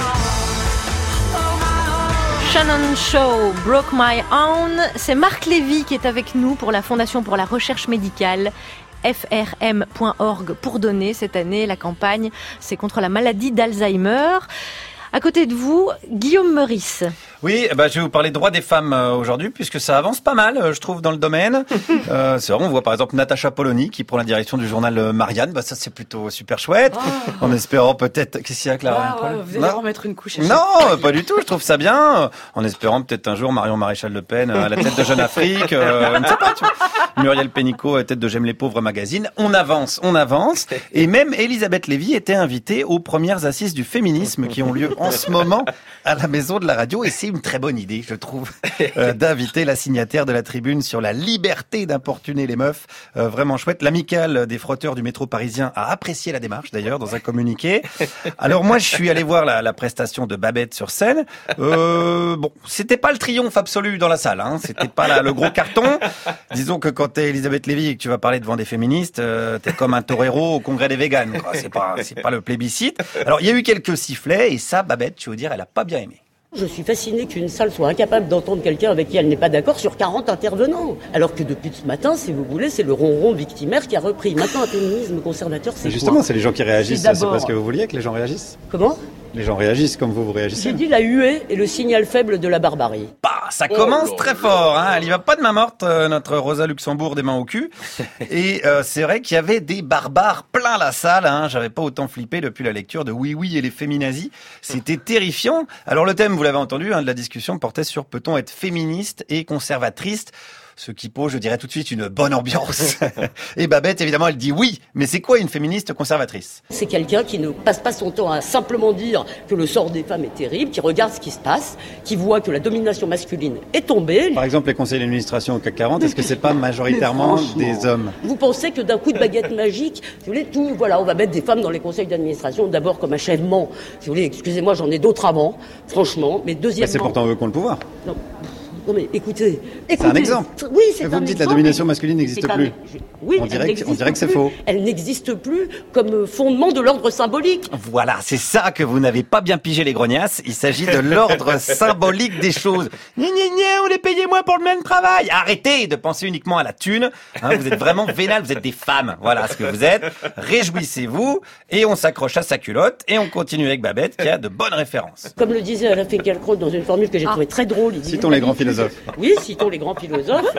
own. Broke my own. Shannon Shaw, Broke My Own. C'est Marc Lévy qui est avec nous pour la Fondation pour la Recherche Médicale. F R M point org pour donner cette année. La campagne, c'est contre la maladie d'Alzheimer. À côté de vous, Guillaume Meurice. Oui, bah, je vais vous parler droits des femmes euh, aujourd'hui, puisque ça avance pas mal, euh, je trouve, dans le domaine. euh, c'est vrai, on voit par exemple Natacha Polony qui prend la direction du journal euh, Marianne. Bah, ça, c'est plutôt super chouette. Oh. En espérant peut-être... Qu'est-ce qu'il y a, Clara? Ah, ouais, vous allez remettre une couche. Non, pas du tout, je trouve ça bien. En espérant peut-être un jour Marion Maréchal Le Pen à la tête de Jeune Afrique. Euh, je ne sais pas, tu vois. Muriel Pénicaud à la tête de J'aime les pauvres magazine. On avance, on avance. Et même Elisabeth Lévy était invitée aux premières assises du féminisme qui ont lieu en ce moment à la Maison de la Radio. Et c'est une très bonne idée, je trouve, euh, d'inviter la signataire de la tribune sur la liberté d'importuner les meufs. Euh, vraiment chouette. L'amicale des frotteurs du métro parisien a apprécié la démarche, d'ailleurs, dans un communiqué. Alors moi, je suis allé voir la, la prestation de Babette sur scène. Euh, bon, c'était pas le triomphe absolu dans la salle, hein. C'était pas la, le gros carton. Disons que quand t'es Elisabeth Lévy et que tu vas parler devant des féministes, euh, t'es comme un torero au congrès des véganes, quoi. C'est pas, c'est pas le plébiscite. Alors, il y a eu quelques sifflets et ça, Babette, tu veux dire, elle a pas bien aimé. Je suis fascinée qu'une salle soit incapable d'entendre quelqu'un avec qui elle n'est pas d'accord sur quarante intervenants. Alors que depuis ce matin, si vous voulez, c'est le ronron victimaire qui a repris. Maintenant, un féminisme conservateur, c'est Justement, quoi? c'est les gens qui réagissent. C'est C'est pas ce que vous vouliez que les gens réagissent? Comment? Les gens réagissent comme vous, vous réagissez. J'ai dit la huée est le signal faible de la barbarie. Bah, ça commence oh, très fort, hein. Elle y va pas de main morte, euh, notre Rosa Luxembourg des mains au cul. Et euh, c'est vrai qu'il y avait des barbares plein la salle, hein. J'avais pas autant flippé depuis la lecture de Oui Oui et les féminazis. C'était terrifiant. Alors le thème, vous l'avez entendu, hein, de la discussion portait sur peut-on être féministe et conservatrice? Ce qui pose, je dirais tout de suite, une bonne ambiance. Et Babette, évidemment, elle dit oui. Mais c'est quoi une féministe conservatrice? C'est quelqu'un qui ne passe pas son temps à simplement dire que le sort des femmes est terrible, qui regarde ce qui se passe, qui voit que la domination masculine est tombée. Par exemple, les conseils d'administration au C A C quarante, est-ce que c'est pas majoritairement des hommes? Vous pensez que d'un coup de baguette magique, si vous voulez, tout, voilà, on va mettre des femmes dans les conseils d'administration, d'abord comme achèvement. Si vous voulez, excusez-moi, j'en ai d'autres avant, franchement. Mais deuxièmement... Mais c'est pourtant eux qui ont le pouvoir. Non. Non mais écoutez, écoutez, c'est un exemple. Oui, c'est vous un me dites exemple. La domination masculine n'existe plus. Oui, on dirait, que, on dirait que c'est faux. Elle n'existe plus comme fondement de l'ordre symbolique. Voilà, c'est ça que vous n'avez pas bien pigé les grognasses. Il s'agit de l'ordre symbolique des choses. Gna gna gna, on les payait moins pour le même travail. Arrêtez de penser uniquement à la thune. Hein, vous êtes vraiment vénales, vous êtes des femmes. Voilà ce que vous êtes. Réjouissez-vous et on s'accroche à sa culotte et on continue avec Babette qui a de bonnes références. Comme le disait Alain Finkielkraut dans une formule que j'ai ah. trouvée très drôle. Il dit, citons les grands philosophes. Oui, citons les grands philosophes.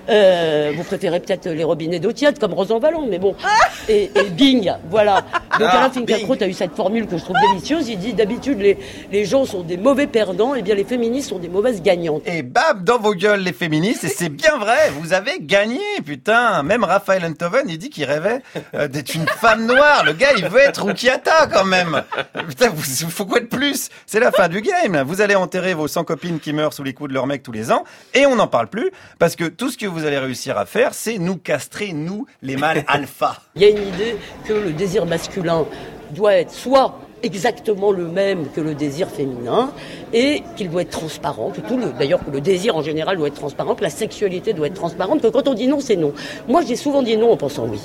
Euh, vous préférez peut-être les robinets d'eau tiède comme Rosan-Vallon, mais bon. Et, et bing, voilà. Donc ah, Alain Finkielkraut a eu cette formule que je trouve délicieuse. Il dit d'habitude les, les gens sont des mauvais perdants, et bien les féministes sont des mauvaises gagnantes. Et bam, dans vos gueules les féministes, et c'est bien vrai, vous avez gagné, putain. Même Raphaël Enthoven, il dit qu'il rêvait euh, d'être une femme noire. Le gars, il veut être Rukiata quand même. Putain, vous, faut quoi de plus? C'est la fin du game. Là. Vous allez enterrer vos cent copines qui meurent sous les coups de leur mec tous les ans, et on n'en parle plus, parce que tout ce que vous allez réussir à faire, c'est nous castrer, nous, les mâles alpha. Il y a une idée que le désir masculin doit être soit exactement le même que le désir féminin et qu'il doit être transparent, que tout le, d'ailleurs que le désir en général doit être transparent, que la sexualité doit être transparente, que quand on dit non, c'est non. Moi, j'ai souvent dit non en pensant oui.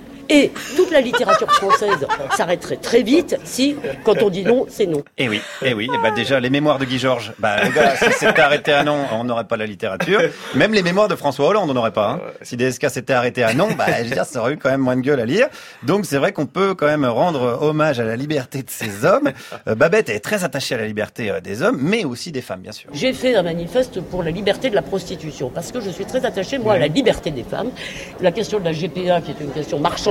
Et toute la littérature française s'arrêterait très vite si, quand on dit non, c'est non. Eh oui, eh oui. Et bah déjà, les mémoires de Guy Georges, bah, les gars, si c'était arrêté à non, on n'aurait pas la littérature. Même les mémoires de François Hollande, on n'aurait pas. Hein. Si D S K s'était arrêté à non, bah, je veux dire, ça aurait eu quand même moins de gueule à lire. Donc, c'est vrai qu'on peut quand même rendre hommage à la liberté de ces hommes. Euh, Babette est très attachée à la liberté euh, des hommes, mais aussi des femmes, bien sûr. J'ai fait un manifeste pour la liberté de la prostitution, parce que je suis très attachée, moi, à la liberté des femmes. La question de la G P A, qui est une question marchande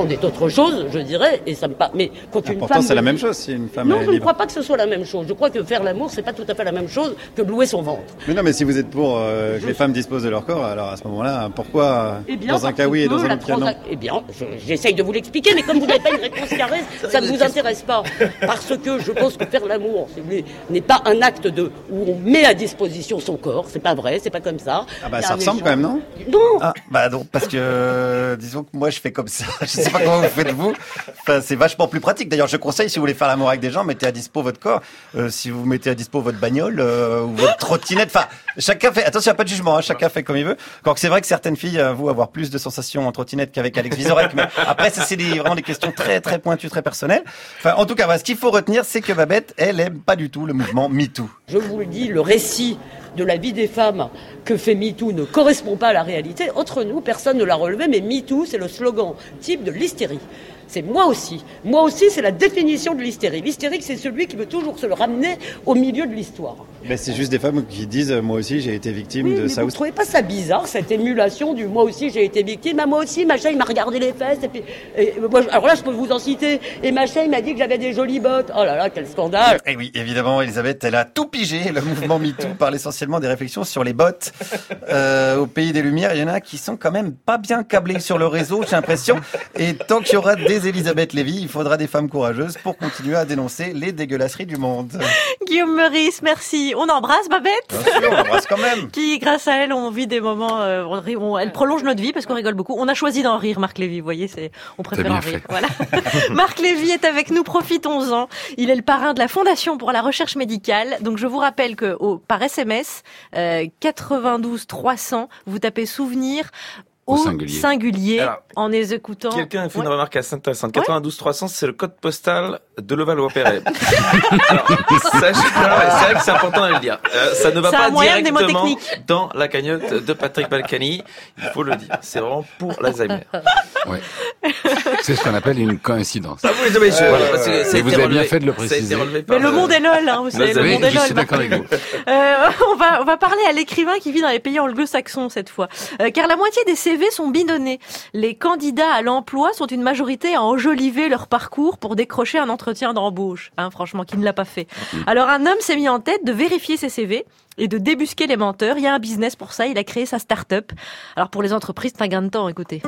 viande est autre chose, je dirais, et ça me pas. Mais quand Ah, une pourtant, femme c'est la même chose si une femme non, est je ne libre. crois pas que ce soit la même chose. Je crois que faire l'amour, c'est pas tout à fait la même chose que de louer son ventre. Mais non, mais si vous êtes pour euh, que les femmes disposent de leur corps, alors à ce moment-là, pourquoi Eh bien, dans un parce cas oui et que dans un la autre cas non? transac- Eh bien, je- j'essaye de vous l'expliquer, mais comme vous n'avez pas une réponse carrée, ça ne vous intéresse pas. Parce que je pense que faire l'amour, si vous voulez, n'est pas un acte de où on met à disposition son corps. C'est pas vrai, c'est pas comme ça. Ah bah Il y a ça un ressemble échange. quand même, non? Non. Ah bah non, parce que euh, disons que moi je fais comme ça. Je sais pas comment vous faites vous. Enfin, c'est vachement plus pratique. D'ailleurs, je conseille si vous voulez faire l'amour avec des gens, mettez à dispo votre corps. Euh, si vous mettez à dispo votre bagnole euh, ou votre trottinette, enfin chacun fait. Attention, il n'y a pas de jugement. Hein, chacun fait comme il veut. Quand c'est vrai que certaines filles avouent avoir plus de sensations en trottinette qu'avec Alex Vizorek, mais après ça c'est des, vraiment des questions très très pointues, très personnelles. Enfin, en tout cas, voilà, ce qu'il faut retenir, c'est que Babette, elle aime pas du tout le mouvement MeToo. Je vous le dis, le récit de la vie des femmes que fait MeToo ne correspond pas à la réalité. Entre nous, personne ne l'a relevé, mais MeToo, c'est le slogan type de l'hystérie. C'est moi aussi. Moi aussi, c'est la définition de l'hystérie. L'hystérique, c'est celui qui veut toujours se le ramener au milieu de l'histoire. Mais c'est juste des femmes qui disent euh, moi aussi j'ai été victime Oui, de mais ça. vous ne trouvez pas ça bizarre, cette émulation du « moi aussi j'ai été victime », ah, moi aussi, machin, il m'a regardé les fesses, et puis, et, moi, je- alors là, je peux vous en citer, et machin, il m'a dit que j'avais des jolies bottes. Oh là là, quel scandale. Et oui, évidemment, Elisabeth, elle a tout pigé. Le mouvement MeToo parle essentiellement des réflexions sur les bottes. Euh, au pays des Lumières, il y en a qui sont quand même pas bien câblés sur le réseau, j'ai l'impression. Et tant qu'il y aura des Elisabeth Lévy, il faudra des femmes courageuses pour continuer à dénoncer les dégueulasseries du monde. Guillaume Meurice, merci. On embrasse Babette. Bien sûr, on embrasse quand même. Qui, grâce à elle, on vit des moments, euh, on rit- on- elle prolonge notre vie parce qu'on rigole beaucoup. On a choisi d'en rire, Marc Lévy, vous voyez, c'est, on préfère bien en rire. fait. Voilà. Marc Lévy est avec nous, profitons-en. Il est le parrain de la Fondation pour la recherche médicale. Donc, je vous rappelle que au, par S M S, euh, quatre-vingt-douze trois cents, vous tapez souvenir au, Au singulier. singulier, Alors, en les écoutant. Quelqu'un a fait une Ouais. remarque assez intéressante. quatre-vingt-douze trois cents, c'est le code postal de Levallois-Perret. Alors, sachez- non, ouais, c'est vrai que c'est important de le dire. Euh, ça ne va Ça a pas moyen directement mnémotechnique. dans la cagnotte de Patrick Balkany. Il faut le dire. C'est vraiment pour l'Alzheimer. Ouais. C'est ce qu'on appelle une coïncidence. Ah oui, mais je- Euh, voilà, parce que ça a et été vous avez bien relevé. fait de le Ça a été préciser. relevé par Mais le monde est lol, hein, vous savez, le Oui, monde est je lol. suis d'accord avec vous. Euh, on va on va parler à l'écrivain qui vit dans les pays anglo-saxons cette fois, Euh, car la moitié des C V sont bidonnés. Les candidats à l'emploi sont une majorité à enjoliver leur parcours pour décrocher un entretien d'embauche. Hein, franchement, qui ne l'a pas fait. Alors un homme s'est mis en tête de vérifier ses C V et de débusquer les menteurs. Il y a un business pour ça. Il a créé sa start-up. Alors pour les entreprises, c'est un gain de temps. Écoutez.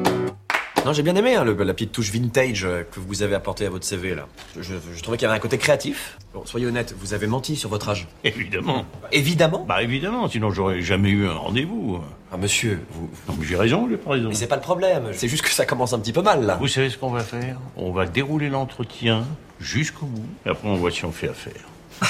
Non, j'ai bien aimé hein, le- la petite touche vintage euh, que vous avez apportée à votre C V là. Je, je trouvais qu'il y avait un côté créatif. Bon, soyez honnête, vous avez menti sur votre âge. Évidemment. Évidemment. Bah évidemment, sinon j'aurais jamais eu un rendez-vous. Ah monsieur, vous... Non mais j'ai raison, j'ai pas raison. Mais c'est pas le problème, c'est juste que ça commence un petit peu mal là. Vous savez ce qu'on va faire? On va dérouler l'entretien jusqu'au bout, et après on voit si on fait affaire.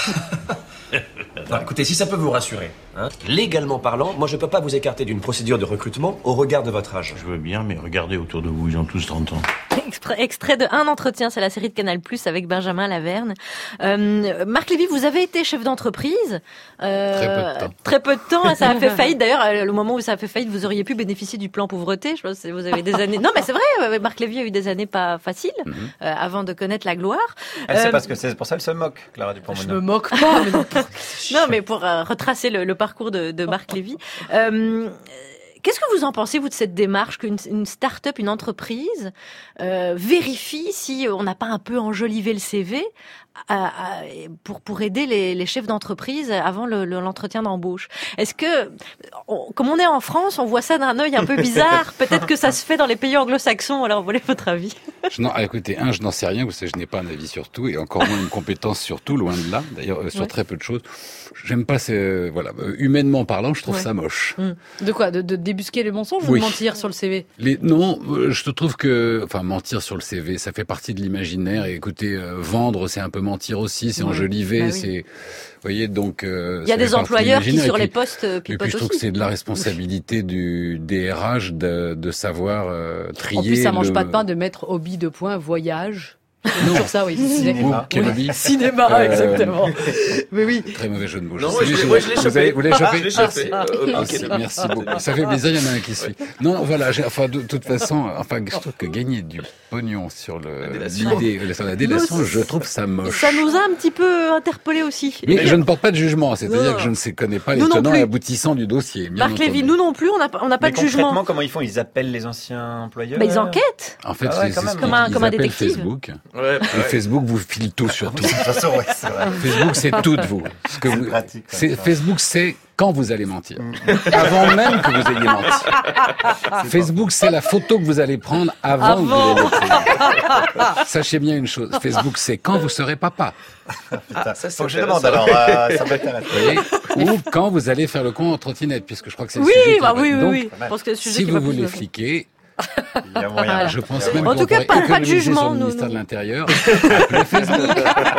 Non, écoutez, si ça peut vous rassurer, hein, légalement parlant, moi je peux pas vous écarter d'une procédure de recrutement au regard de votre âge. Je veux bien, mais regardez autour de vous, ils ont tous trente ans. Extrait, extrait de Un entretien, c'est la série de Canal+ avec Benjamin Laverne. Euh, Marc Lévy, vous avez été chef d'entreprise. Euh, Très peu de temps. Très peu de temps, ça a fait faillite. D'ailleurs, euh, le moment où ça a fait faillite, vous auriez pu bénéficier du plan pauvreté. Je pense que vous avez des années. Non, mais c'est vrai, euh, Marc Lévy a eu des années pas faciles Mhm. euh, avant de connaître la gloire. Ah, c'est Euh, parce que c'est pour ça qu'elle se moque, Clara Dupont-Moretti. Je me moque pas. Mais non, pour, non, mais pour euh, retracer le, le parcours de, de Marc Lévy. Euh, Qu'est-ce que vous en pensez, vous, de cette démarche qu'une une start-up, une entreprise, euh, vérifie si on n'a pas un peu enjolivé le C V à, à, pour, pour aider les, les chefs d'entreprise avant le- le- l'entretien d'embauche? Est-ce que, on, comme on est en France, on voit ça d'un œil un peu bizarre? Peut-être que ça se fait dans les pays anglo-saxons. Alors, voilà votre avis. Je n'en- ah, écoutez, un, je n'en sais rien, vous savez, je n'ai pas un avis sur tout, et encore moins une compétence sur tout, loin de là. D'ailleurs, euh, sur Ouais. très peu de choses. J'aime pas, c'est, euh, voilà, euh, humainement parlant, je trouve Ouais. ça moche. Hum. De quoi de, de débusquer les mensonges ou Oui. de mentir sur le C V? Les, non, euh, je te trouve que, enfin, mentir sur le C V, ça fait partie de l'imaginaire. Et écoutez, euh, vendre, c'est un peu mentir aussi, c'est Ouais. enjoliver, Bah oui. c'est, vous voyez, donc. Euh, Il y a ça des fait partie de employeurs qui, l'imaginaire. sur Et les puis- postes, euh, Et puis pipotent je trouve aussi. que c'est de la responsabilité du D R H de, de savoir euh, trier. En plus, ça mange le- pas de pain de mettre hobby de point voyage. C'est toujours ça, oui. Cinéma. Oui. Cinéma, euh, exactement. Mais oui. Très mauvais jeu de mots. Non, moi, je l'ai, moi, je l'ai vous chopé. Avez, vous l'avez chopé ah, je l'ai chopé. Ah, euh, ah, okay. Merci beaucoup. Ça fait plaisir, il y en a un qui suit. Non, voilà, j'ai, enfin, de toute façon, enfin, je trouve que gagner du pognon sur le, l'idée, sur la délation, je trouve ça moche. Ça nous a un petit peu interpellé aussi. Mais bien, je ne porte pas de jugement, c'est-à-dire non. que je ne sais, connais pas les Nous tenants et aboutissants du dossier. Marc Lévy, nous non plus, on n'a on n'a pas Mais de jugement. concrètement, comment ils font? Ils appellent les anciens employeurs? Bah, ils enquêtent. En fait, ah ouais, c'est, quand c'est même. Comme un, ils comme un appellent détective. Facebook. Ouais, Et ouais. Facebook vous file tout sur tout. De toute façon, ouais, c'est vrai. Facebook, c'est tout de vous. Ce que C'est vous pratique, comme c'est, ça. Facebook, c'est quand vous allez mentir. Avant même que vous ayez menti. Facebook, c'est la photo que vous allez prendre avant, Avant. que vous ayez menti. Sachez bien une chose. Facebook, c'est quand vous serez papa. Putain, ça, faut que je intéressant. demande alors, euh, ça m'intéresse. Vous voyez, ou quand vous allez faire le con en trottinette, puisque je crois que c'est le Oui, sujet. qui bah va- oui, oui, Donc, oui. Je pense que le sujet si qui vous va plus voulez me- fliquer, Il y a moyen. je pense Il y a même En qu'on tout cas, pourrait pas- pas de économiser jugement, sur le nous, ministère nous. de l'Intérieur. Appelez Facebook.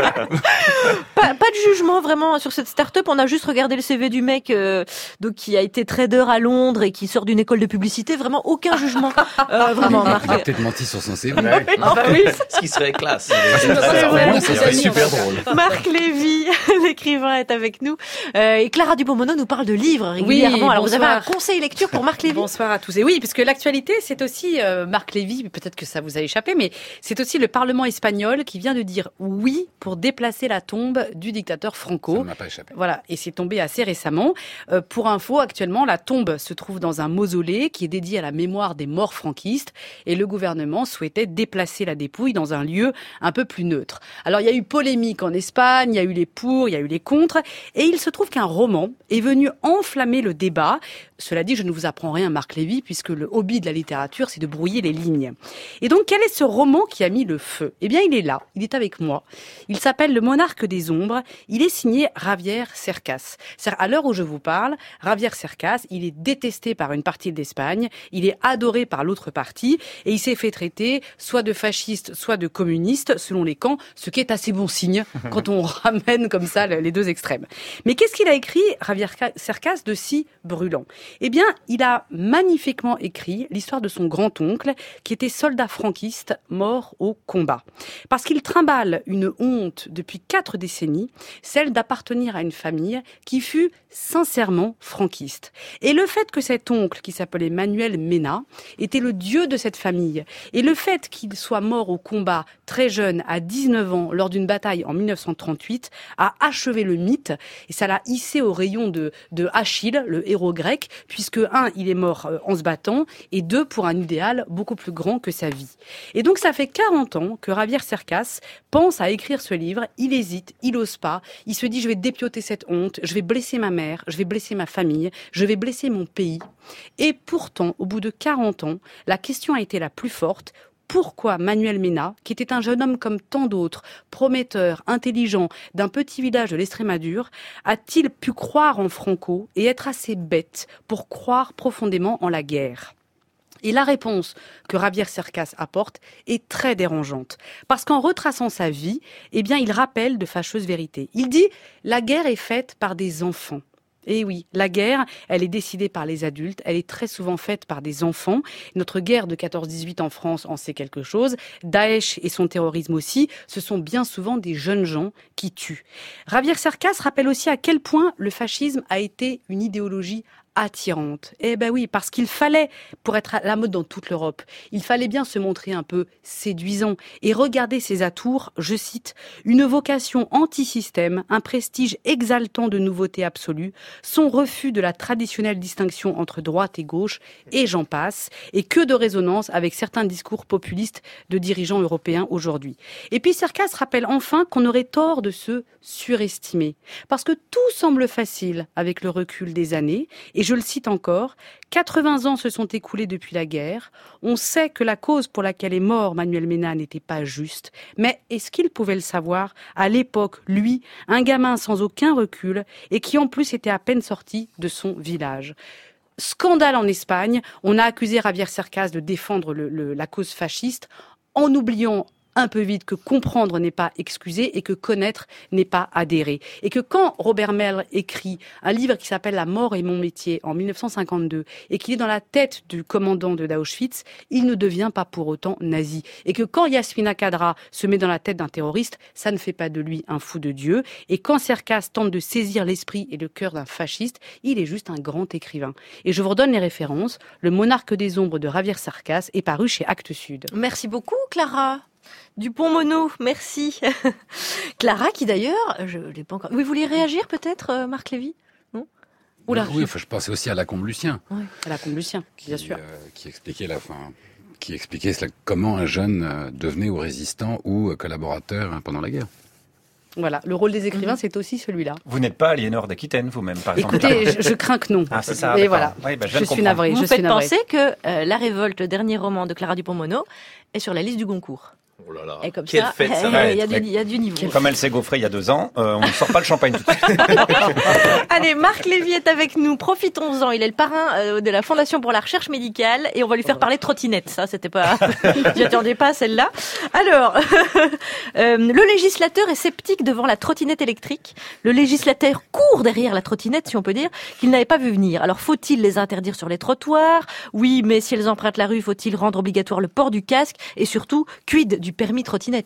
Pas, pas de jugement vraiment sur cette start-up. On a juste regardé le C V du mec euh, donc qui a été trader à Londres et qui sort d'une école de publicité. Vraiment aucun jugement. Euh, vraiment, Marc. Il a peut-être menti sur son C V. Ah bah oui. Ce qui serait classe. C'est vrai, Moi, ça c'est serait mignon. super drôle. Marc Lévy, l'écrivain, est avec nous. Euh, et Clara Dupont-Mono nous parle de livres régulièrement. Alors vous avez un bonsoir. conseil lecture pour Marc Lévy? Bonsoir à tous. Et oui, puisque l'actualité, c'est aussi euh, Marc Lévy, peut-être que ça vous a échappé, mais c'est aussi le Parlement espagnol qui vient de dire oui pour déplacer la tombe du dictateur Ça Franco. ne m'a pas échappé. Voilà, et c'est tombé assez récemment. Euh, pour info, actuellement, la tombe se trouve dans un mausolée qui est dédié à la mémoire des morts franquistes, et le gouvernement souhaitait déplacer la dépouille dans un lieu un peu plus neutre. Alors, il y a eu polémique en Espagne, il y a eu les pour, il y a eu les contre, et il se trouve qu'un roman est venu enflammer le débat. Cela dit, je ne vous apprends rien, Marc Lévy, puisque le hobby de la littérature, c'est de brouiller les lignes. Et donc, quel est ce roman qui a mis le feu? Eh bien, il est là, il est avec moi. Il s'appelle Le Monarque des Ombres. Il est signé Javier Cercas. C'est-à-dire, à l'heure où je vous parle, Javier Cercas, il est détesté par une partie de l'Espagne, il est adoré par l'autre partie, et il s'est fait traiter soit de fasciste, soit de communiste, selon les camps, ce qui est assez bon signe quand on ramène comme ça les deux extrêmes. Mais qu'est-ce qu'il a écrit, Javier Cercas, de si brûlant? Eh bien, il a magnifiquement écrit l'histoire de son grand-oncle, qui était soldat franquiste, mort au combat. Parce qu'il trimballe une honte depuis quatre décennies, celle d'appartenir à une famille qui fut sincèrement franquiste. Et le fait que cet oncle, qui s'appelait Manuel Mena, était le dieu de cette famille, et le fait qu'il soit mort au combat très jeune, à dix-neuf ans, lors d'une bataille en mille neuf cent trente-huit, a achevé le mythe, et ça l'a hissé au rayon de, de Achille, le héros grec, puisque un, il est mort euh, en se battant, et deux, pour un idéal beaucoup plus grand que sa vie. Et donc ça fait quarante ans que Javier Cercas pense à écrire ce livre, il hésite, il ose pas, il se dit je vais dépioter cette honte, je vais blesser ma mère, je vais blesser ma famille, je vais blesser mon pays. Et pourtant, au bout de quarante ans, la question a été la plus forte. Pourquoi Manuel Mena, qui était un jeune homme comme tant d'autres, prometteur, intelligent, d'un petit village de l'Estrémadure, a-t-il pu croire en Franco et être assez bête pour croire profondément en la guerre ? Et la réponse que Javier Cercas apporte est très dérangeante. Parce qu'en retraçant sa vie, eh bien, il rappelle de fâcheuses vérités. Il dit « La guerre est faite par des enfants ». Et oui, la guerre, elle est décidée par les adultes, elle est très souvent faite par des enfants. Notre guerre de quatorze dix-huit en France en sait quelque chose. Daesh et son terrorisme aussi, ce sont bien souvent des jeunes gens qui tuent. Javier Cercas rappelle aussi à quel point le fascisme a été une idéologie attirante. Eh ben oui, parce qu'il fallait, pour être à la mode dans toute l'Europe, il fallait bien se montrer un peu séduisant et regarder ses atours, je cite, une vocation anti-système, un prestige exaltant de nouveauté absolue, son refus de la traditionnelle distinction entre droite et gauche, et j'en passe, et que de résonance avec certains discours populistes de dirigeants européens aujourd'hui. Et puis Cercas rappelle enfin qu'on aurait tort de se surestimer, parce que tout semble facile avec le recul des années, et je le cite encore, quatre-vingts ans se sont écoulés depuis la guerre. On sait que la cause pour laquelle est mort Manuel Mena n'était pas juste. Mais est-ce qu'il pouvait le savoir à l'époque, lui, un gamin sans aucun recul et qui en plus était à peine sorti de son village ? Scandale en Espagne. On a accusé Javier Cercas de défendre le, le, la cause fasciste en oubliant un peu vite, que comprendre n'est pas excuser et que connaître n'est pas adhérer. Et que quand Robert Merle écrit un livre qui s'appelle La mort et mon métier en mille neuf cent cinquante-deux et qu'il est dans la tête du commandant de d'Auschwitz, il ne devient pas pour autant nazi. Et que quand Yasmina Khadra se met dans la tête d'un terroriste, ça ne fait pas de lui un fou de Dieu. Et quand Cercas tente de saisir l'esprit et le cœur d'un fasciste, il est juste un grand écrivain. Et je vous redonne les références. Le Monarque des ombres de Javier Cercas est paru chez Actes Sud. Merci beaucoup, Clara. Dupont-Mono, merci. Clara, qui d'ailleurs, je l'ai pas encore. Vous voulez réagir peut-être, euh, Marc Lévy? Non? Oula. Oui, enfin, je pensais aussi à Lacombe Lucien. Oui, à Lacombe Lucien, bien qui, sûr. Euh, qui expliquait la fin. Qui expliquait cela, comment un jeune euh, devenait ou résistant ou euh, collaborateur hein, pendant la guerre. Voilà, le rôle des écrivains, mmh. c'est aussi celui-là. Vous n'êtes pas Aliénor d'Aquitaine, vous-même, par exemple. Écoutez, je, je crains que non. Ah, c'est ça. Et voilà, oui, bah, je, je suis navrée. Vous je me suis faites navrée. penser que euh, La Révolte, le dernier roman de Clara Dupont-Mono, est sur la liste du Goncourt. Oh là là. Et comme Quelle ça, fête, ça il va y, a être. du, y a du niveau. Comme elle s'est gaufrée il y a deux ans, euh, on ne sort pas le champagne tout de suite. Allez, Marc Lévy est avec nous. Profitons-en. Il est le parrain euh, de la Fondation pour la recherche médicale et on va lui faire parler de trottinette. Ça, c'était pas. J'y attendais pas à celle-là. Alors, euh, le législateur est sceptique devant la trottinette électrique. Le législateur court derrière la trottinette, si on peut dire, qu'il n'avait pas vu venir. Alors, faut-il les interdire sur les trottoirs? Oui, mais si elles empruntent la rue, faut-il rendre obligatoire le port du casque? Et surtout, quid du permis trottinette?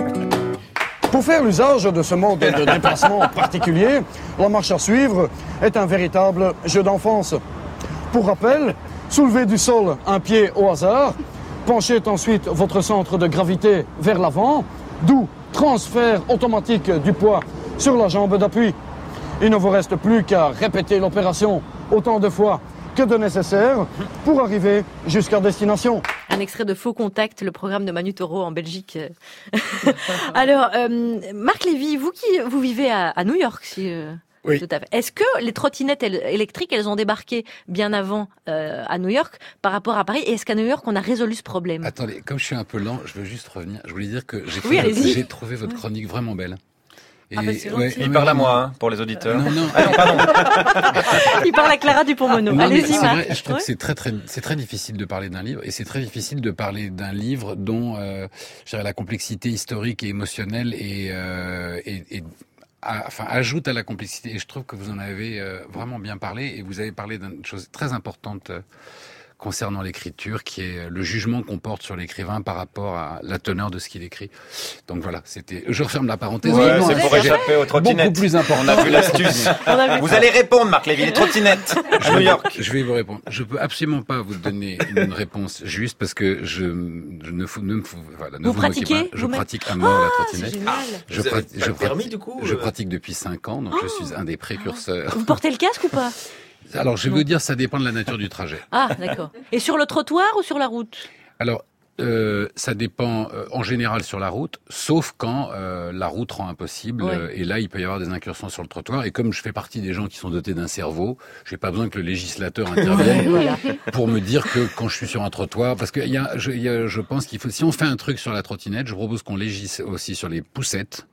Pour faire l'usage de ce mode de déplacement particulier, la marche à suivre est un véritable jeu d'enfance. Pour rappel, soulevez du sol un pied au hasard, penchez ensuite votre centre de gravité vers l'avant, d'où transfert automatique du poids sur la jambe d'appui. Il ne vous reste plus qu'à répéter l'opération autant de fois que de nécessaire pour arriver jusqu'à destination. Un extrait de Faux Contact, le programme de Manu Toro en Belgique. Alors, euh, Marc Lévy, vous qui vous vivez à, à New York, si, euh, oui. Tout à fait. Est-ce que les trottinettes électriques, elles ont débarqué bien avant euh, à New York par rapport à Paris? Et est-ce qu'à New York, on a résolu ce problème? Attendez, comme je suis un peu lent, je veux juste revenir. Je voulais dire que j'ai oui, trouvé, j'ai trouvé votre chronique vraiment belle. Et, ah bah ouais, il parle à moi, hein, pour les auditeurs. Non, non. Ah non, pardon. Il parle à Clara Dupont-Mono. Non, Allez-y, c'est Marc. vrai, je trouve ouais. que c'est très, très, c'est très difficile de parler d'un livre, et c'est très difficile de parler d'un livre dont, euh, je dirais, la complexité historique et émotionnelle et, euh, et, et à, enfin, ajoute à la complexité. Et je trouve que vous en avez euh, vraiment bien parlé, et vous avez parlé d'une chose très importante. Euh, concernant l'écriture, qui est le jugement qu'on porte sur l'écrivain par rapport à la teneur de ce qu'il écrit. Donc voilà, c'était. Je referme la parenthèse. Ouais, c'est pour échapper aux trottinettes. Beaucoup plus important. On a vu l'astuce. Vous allez répondre, Marc Lévy, les trottinettes. Je New York. Je vais vous répondre. Je peux absolument pas vous donner une réponse juste parce que je, je ne, fous, ne me fous, voilà, ne vous vous pratiquez moquez pas. Je vous pratique à mort ah, la trottinette. Ah, je vous avez pratique, pas je le permis, pratique, du coup, je euh... pratique depuis cinq ans, donc oh. je suis un des précurseurs. Vous portez le casque ou pas? Alors, je vais vous dire, ça dépend de la nature du trajet. Ah, d'accord. Et sur le trottoir ou sur la route? Alors, euh, ça dépend euh, en général sur la route, sauf quand euh, la route rend impossible. Ouais. Euh, et là, il peut y avoir des incursions sur le trottoir. Et comme je fais partie des gens qui sont dotés d'un cerveau, j'ai pas besoin que le législateur intervienne voilà. pour me dire que quand je suis sur un trottoir, parce que il y a, je, il y a, je pense qu'il faut, si on fait un truc sur la trottinette, je propose qu'on légifère aussi sur les poussettes.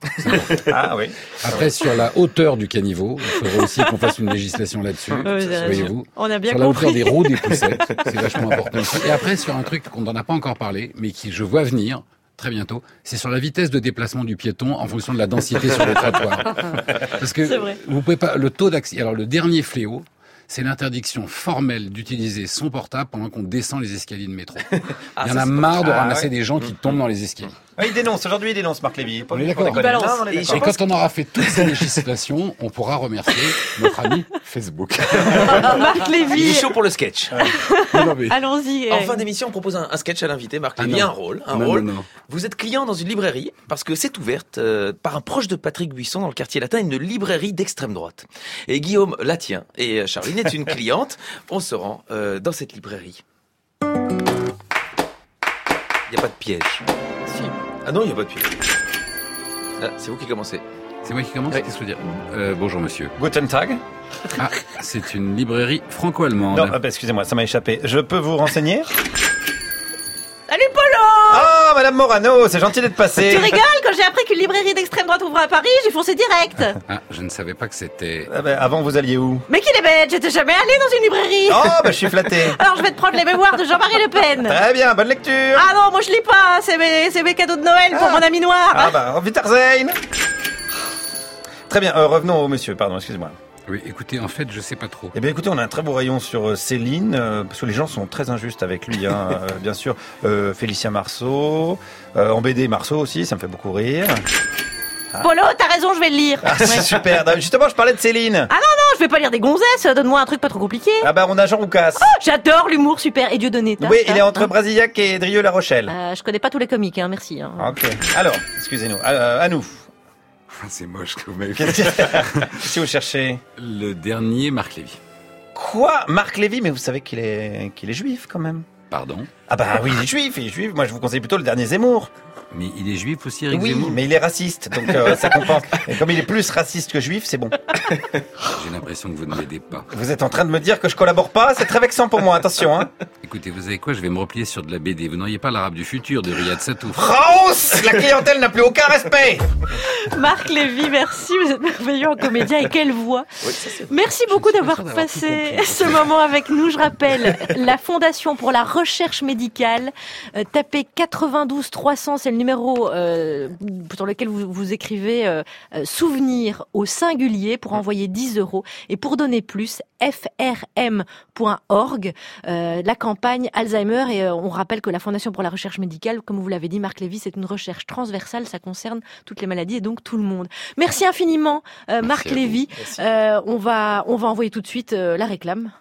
Ah oui. Après, sur la hauteur du caniveau, il faudrait aussi qu'on fasse une législation là-dessus. Ouais, voyez-vous. On a bien sur compris. la hauteur des roues des poussettes, c'est vachement important. Et après, sur un truc qu'on n'en a pas encore parlé, mais qui je vois venir très bientôt, c'est sur la vitesse de déplacement du piéton en fonction de la densité sur le trottoir. Parce que vous pouvez pas, le taux d'accident, alors le dernier fléau, c'est l'interdiction formelle d'utiliser son portable pendant qu'on descend les escaliers de métro. Ah, il y en a marre de ah, ramasser ouais. des gens qui tombent dans les escaliers. Ouais, il dénonce, aujourd'hui il dénonce Marc Lévy. On est d'accord. Non, et, et quand on aura fait toutes ces législations, on pourra remercier notre ami Facebook. Marc Lévy. Il est chaud pour le sketch. Non, mais... Allons-y. En fin d'émission, on propose un, un sketch à l'invité. Marc Ah Lévy, non. un rôle. Un Non, rôle. non, non. Vous êtes client dans une librairie parce que c'est ouverte euh, par un proche de Patrick Buisson dans le quartier latin, une librairie d'extrême droite. Et Guillaume la tient et Charline est une cliente. On se rend euh, dans cette librairie. Il n'y a pas de piège. Si. Ah non, il n'y a pas de piège. Ah, c'est vous qui commencez. C'est moi qui commence. Qu'est-ce que je veux dire euh, Bonjour monsieur. Guten Tag. Ah, c'est une librairie franco-allemande. Non, ah bah, excusez-moi, ça m'a échappé. Je peux vous renseigner? Salut Paul. Polo! Ah, Madame Morano, c'est gentil d'être passée. Tu rigoles? Quand j'ai appris qu'une librairie d'extrême droite ouvrait à Paris, j'ai foncé direct. Ah, je ne savais pas que c'était... Ah ben, avant, vous alliez où? Mais qu'il est bête, j'étais jamais allé dans une librairie. Oh, bah, je suis flatté. Alors, je vais te prendre les mémoires de Jean-Marie Le Pen. Très bien, bonne lecture. Ah non, moi je lis pas, c'est mes, c'est mes cadeaux de Noël pour Ah. mon ami noir. Ah bah, auf Wiedersehen. Très bien, euh, revenons au monsieur, pardon, excusez-moi. Oui, écoutez, en fait, je sais pas trop. Eh bien, écoutez, on a un très beau rayon sur euh, Céline, euh, parce que les gens sont très injustes avec lui, hein, euh, bien sûr. Euh, Félicien Marceau, euh, en B D Marceau aussi, ça me fait beaucoup rire. Ah. Polo, t'as raison, je vais le lire. Ah, c'est Ouais. super. Justement, je parlais de Céline. Ah non, non, je vais pas lire des gonzesses, donne-moi un truc pas trop compliqué. Ah bah, on a Jean Roucas. Oh, j'adore l'humour, super. Et Dieudonné, t'as, Oui, t'as, il est entre hein. Brasillac et Drieux-La Rochelle. Euh, je connais pas tous les comiques, hein, merci. Hein. Ok. Alors, excusez-nous. À, à nous. C'est moche que vous m'avez Qu'est-ce fait. que vous cherchez? Le dernier, Marc Lévy. Quoi? Marc Lévy? Mais vous savez qu'il est, qu'il est juif, quand même. Pardon? Ah bah oui, il est juif, il est juif. Moi, je vous conseille plutôt le dernier Zemmour. Mais il est juif aussi, Eric Oui, Zemmour. mais il est raciste, donc euh, ça compense. Et comme il est plus raciste que juif, c'est bon. J'ai l'impression que vous ne m'aidez pas. Vous êtes en train de me dire que je collabore pas? C'est très vexant pour moi, attention, hein. Écoutez, vous savez quoi? Je vais me replier sur de la B D. Vous n'auriez pas l'Arabe du futur de Riyad Satouf? Raus! La clientèle n'a plus aucun respect! Marc Lévy, merci, vous êtes merveilleux en comédien et quelle voix. Oui, ça, c'est... Merci beaucoup d'avoir passé ce moment avec nous. Je rappelle, la Fondation pour la recherche médicale, euh, tapez quatre-vingt-douze trois cents, c'est le numéro euh, sur lequel vous, vous écrivez euh, euh, souvenir au singulier pour envoyer dix euros. Et pour donner plus, f r m point org, euh, la campagne Alzheimer. Et euh, on rappelle que la Fondation pour la recherche médicale, comme vous l'avez dit, Marc Lévy, c'est une recherche transversale, ça concerne toutes les maladies et donc tout le monde. Merci infiniment, euh, Marc Lévy. Euh, on va, on va envoyer tout de suite euh, la réclame.